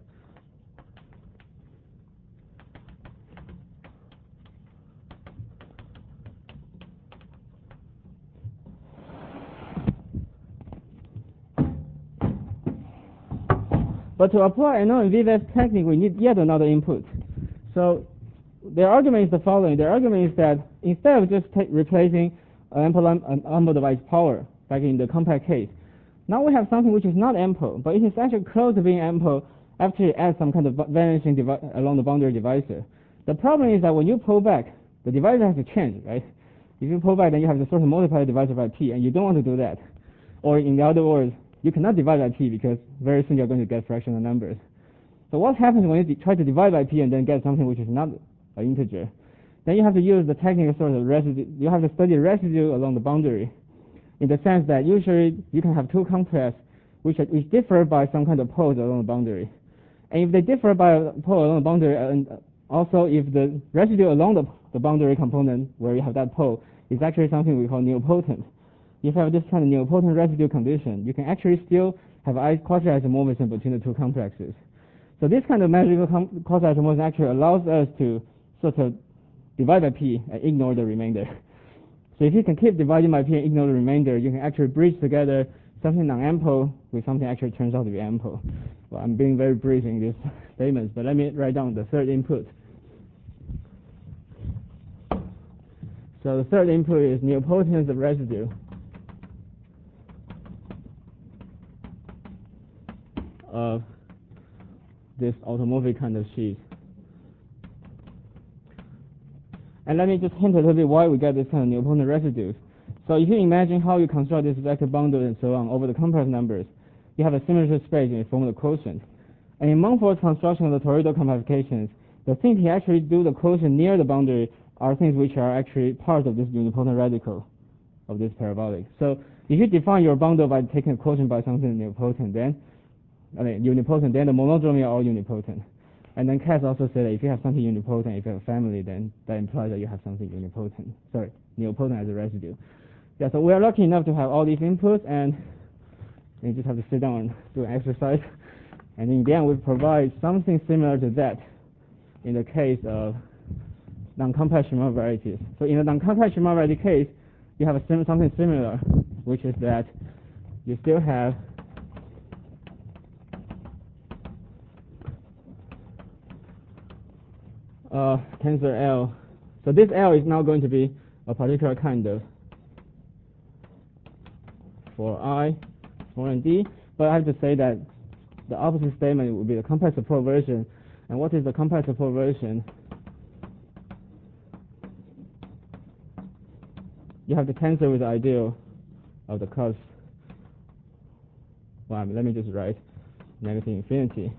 but to apply Enoy Vivek's technique, we need yet another input. So their argument is the following. Their argument is that instead of just replacing ample device power, like in the compact case, now we have something which is not ample, but it is actually close to being ample after you add some kind of vanishing along the boundary divisor. The problem is that when you pull back, the divisor has to change, right? If you pull back, then you have to sort of multiply the divisor by p, and you don't want to do that. Or in other words, you cannot divide by p because very soon you're going to get fractional numbers. So what happens when you try to divide by p and then get something which is not an integer? Then you have to use the technical sort of residue. You have to study residue along the boundary, in the sense that usually you can have two complexes which differ by some kind of poles along the boundary. And if they differ by a pole along the boundary, and also if the residue along the boundary component where you have that pole is actually something we call nilpotent. If you have this kind of nilpotent residue condition, you can actually still have quasi-isomorphism between the two complexes. So this kind of magical quasi-isomorphism actually allows us to sort of divide by p and ignore the remainder. So if you can keep dividing by p and ignore the remainder, you can actually bridge together something non-ample with something actually turns out to be ample. Well, I'm being very brief in these statements, but let me write down the third input. So the third input is nilpotence of residue of this automorphic kind of sheet. And let me just hint a little bit why we get this kind of nilpotent residues. So if you imagine how you construct this vector bundle and so on over the complex numbers, you have a symmetry space in the form of the quotient. And in Mumford's construction of the toroidal compactifications, the things he actually do the quotient near the boundary are things which are actually part of this unipotent radical of this parabolic. So if you define your bundle by taking a quotient by something nilpotent, then unipotent, then the monodromy are all unipotent. And then Cass also said that if you have something unipotent, if you have a family, then that implies that you have something unipotent. Sorry, nilpotent as a residue. Yeah, so we are lucky enough to have all these inputs, and you just have to sit down and do an exercise. And in the end, we provide something similar to that in the case of non-compact Schumann varieties. So in the non-compact Schumann variety case, you have something similar, which is that you still have tensor L. So this L is now going to be a particular kind of for I, for and D, but I have to say that the opposite statement would be the compact support version, And what is the compact support version? You have to cancel with the ideal of the cos. Well, let me just write negative infinity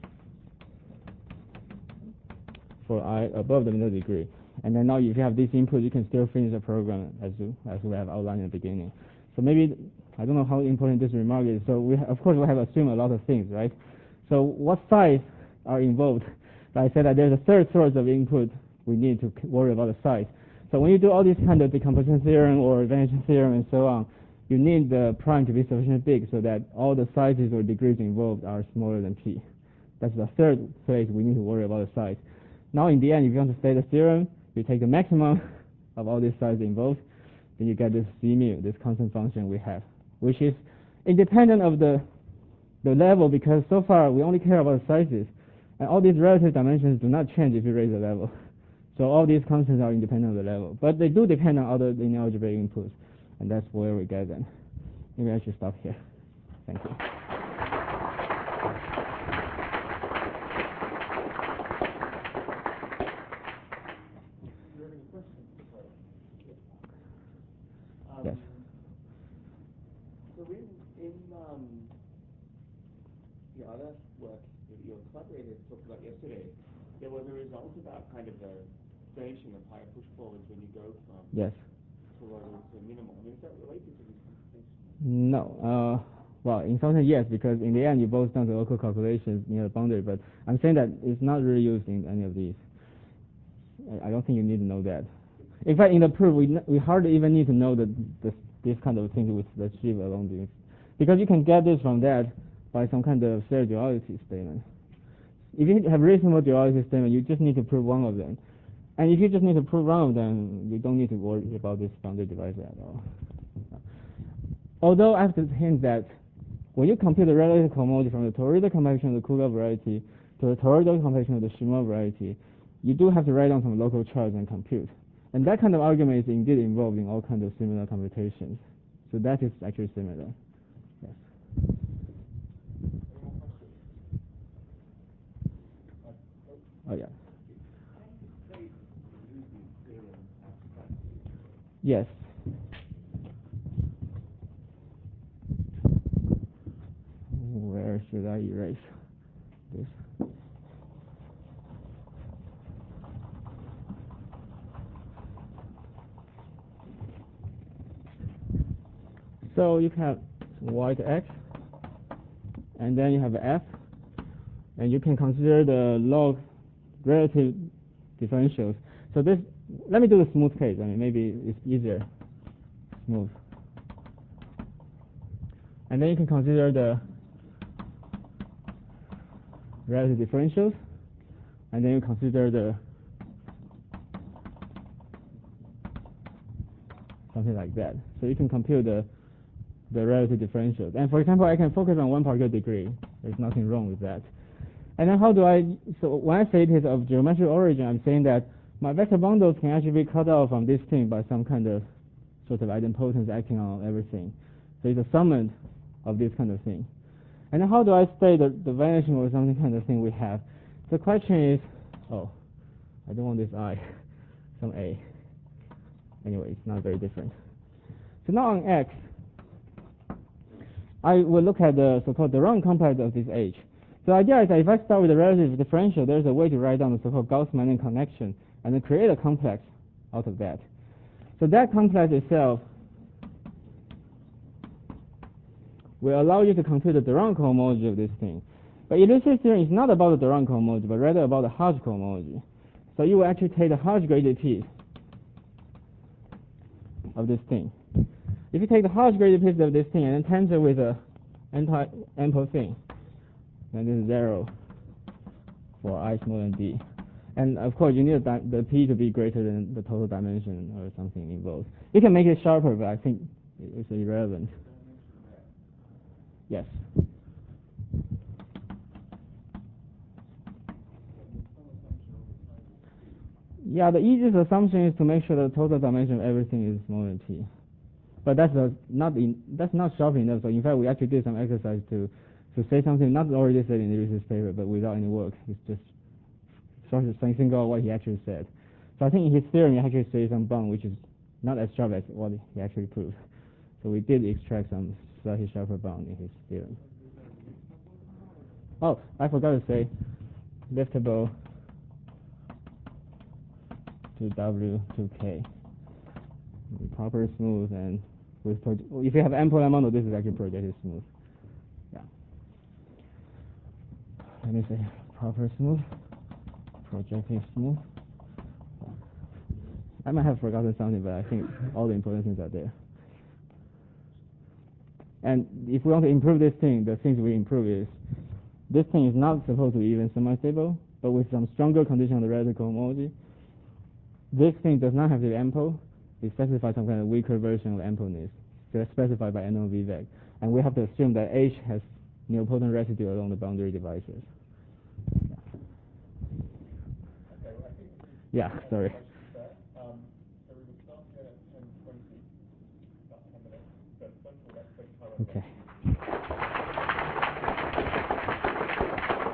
for I above the middle degree. And then now if you have this input, you can still finish the program as we have outlined in the beginning. So maybe, I don't know how important this remark is. So of course we have assumed a lot of things, right? So what size are involved? Like I said that there's a third source of input. We need to worry about the size. So when you do all these kind of decomposition theorem or evaluation theorem and so on, you need the prime to be sufficiently big so that all the sizes or degrees involved are smaller than p. That's the third place we need to worry about the size. Now in the end, if you want to state the theorem, you take the maximum of all these sizes involved, then you get this C mu, this constant function we have, which is independent of the level, because so far we only care about the sizes, and all these relative dimensions do not change if you raise the level. So all these constants are independent of the level, but they do depend on other linear algebraic inputs, and that's where we get them. Maybe I should stop here. Thank you. Yes. So in the other work that your collaborators talked about yesterday, there was a result about kind of the finishing of higher push forwards when you go from Yes. total to minimal. I mean, is that related to this conversation? No. Well, in some sense, yes, because in the end you both done the local calculations near the boundary, but I'm saying that it's not really used in any of these. I don't think you need to know that. In fact, in the proof, we hardly even need to know this kind of thing with the sheaf along this, because you can get this from that by some kind of shared duality statement. If you have reasonable duality statement, you just need to prove one of them. And if you just need to prove one of them, you don't need to worry about this boundary divisor at all. Although I have to hint that when you compute the relative cohomology from the toroidal compaction of the Kugel variety to the toroidal compaction of the Shimon variety, you do have to write down some local charts and compute. And that kind of argument is indeed involved in all kinds of similar computations. So that is actually similar. Yes. Oh, yeah. Yes. Where should I erase this? So you have y to x, and then you have f, and you can consider the log relative differentials. So this, let me do the smooth case. I mean, maybe it's easier. Smooth. And then you can consider the relative differentials, and then you consider the something like that. So you can compute the relative differentials. And for example, I can focus on one particular degree. There's nothing wrong with that. And then how do so when I say it is of geometric origin, I'm saying that my vector bundles can actually be cut off from this thing by some kind of sort of idempotence acting on everything. So it's a summand of this kind of thing. And then how do I state the vanishing or something kind of thing we have? The question is, oh, I don't want this I, some A. Anyway, it's not very different. So now on X, I will look at the so-called de Rham compact of this H. So the idea is that if I start with the relative differential, there's a way to write down the so-called Gauss-Manin connection and then create a complex out of that. So that complex itself will allow you to compute the de Rham cohomology of this thing. But elusive theorem is not about the de Rham cohomology, but rather about the Hodge cohomology. So you will actually take the Hodge graded piece of this thing. If you take the Hodge graded piece of this thing and then tensor with a anti-ample thing, then this is 0 for I smaller than d. And of course, you need the p to be greater than the total dimension or something involved. You can make it sharper, but I think it's irrelevant. Yes. Yeah, the easiest assumption is to make sure the total dimension of everything is smaller than p. But that's not sharp enough. So in fact, we actually did some exercise to say something not already said in the research paper, but without any work. It's just something of what he actually said. So I think in his theorem he actually says some bound which is not as sharp as what he actually proved. So we did extract some slightly sharper bound in his theorem. Oh, I forgot to say, liftable to W to K. Proper smooth and with if you have ample amount of this is actually projected smooth. Yeah. Let me say proper smooth, projected smooth. I might have forgotten something, but I think all the important things are there. And if we want to improve this thing, the things we improve is this thing is not supposed to be even semi-stable, but with some stronger condition of the relative cohomology, this thing does not have to be ample. We specify some kind of weaker version of ampleness, specified by NOV-VEC. And we have to assume that H has nilpotent residue along the boundary devices. Yeah. Okay, well, I think yeah, sorry. So we will start again at 10:20. About 10 minutes. But first of all, let's take time. Okay.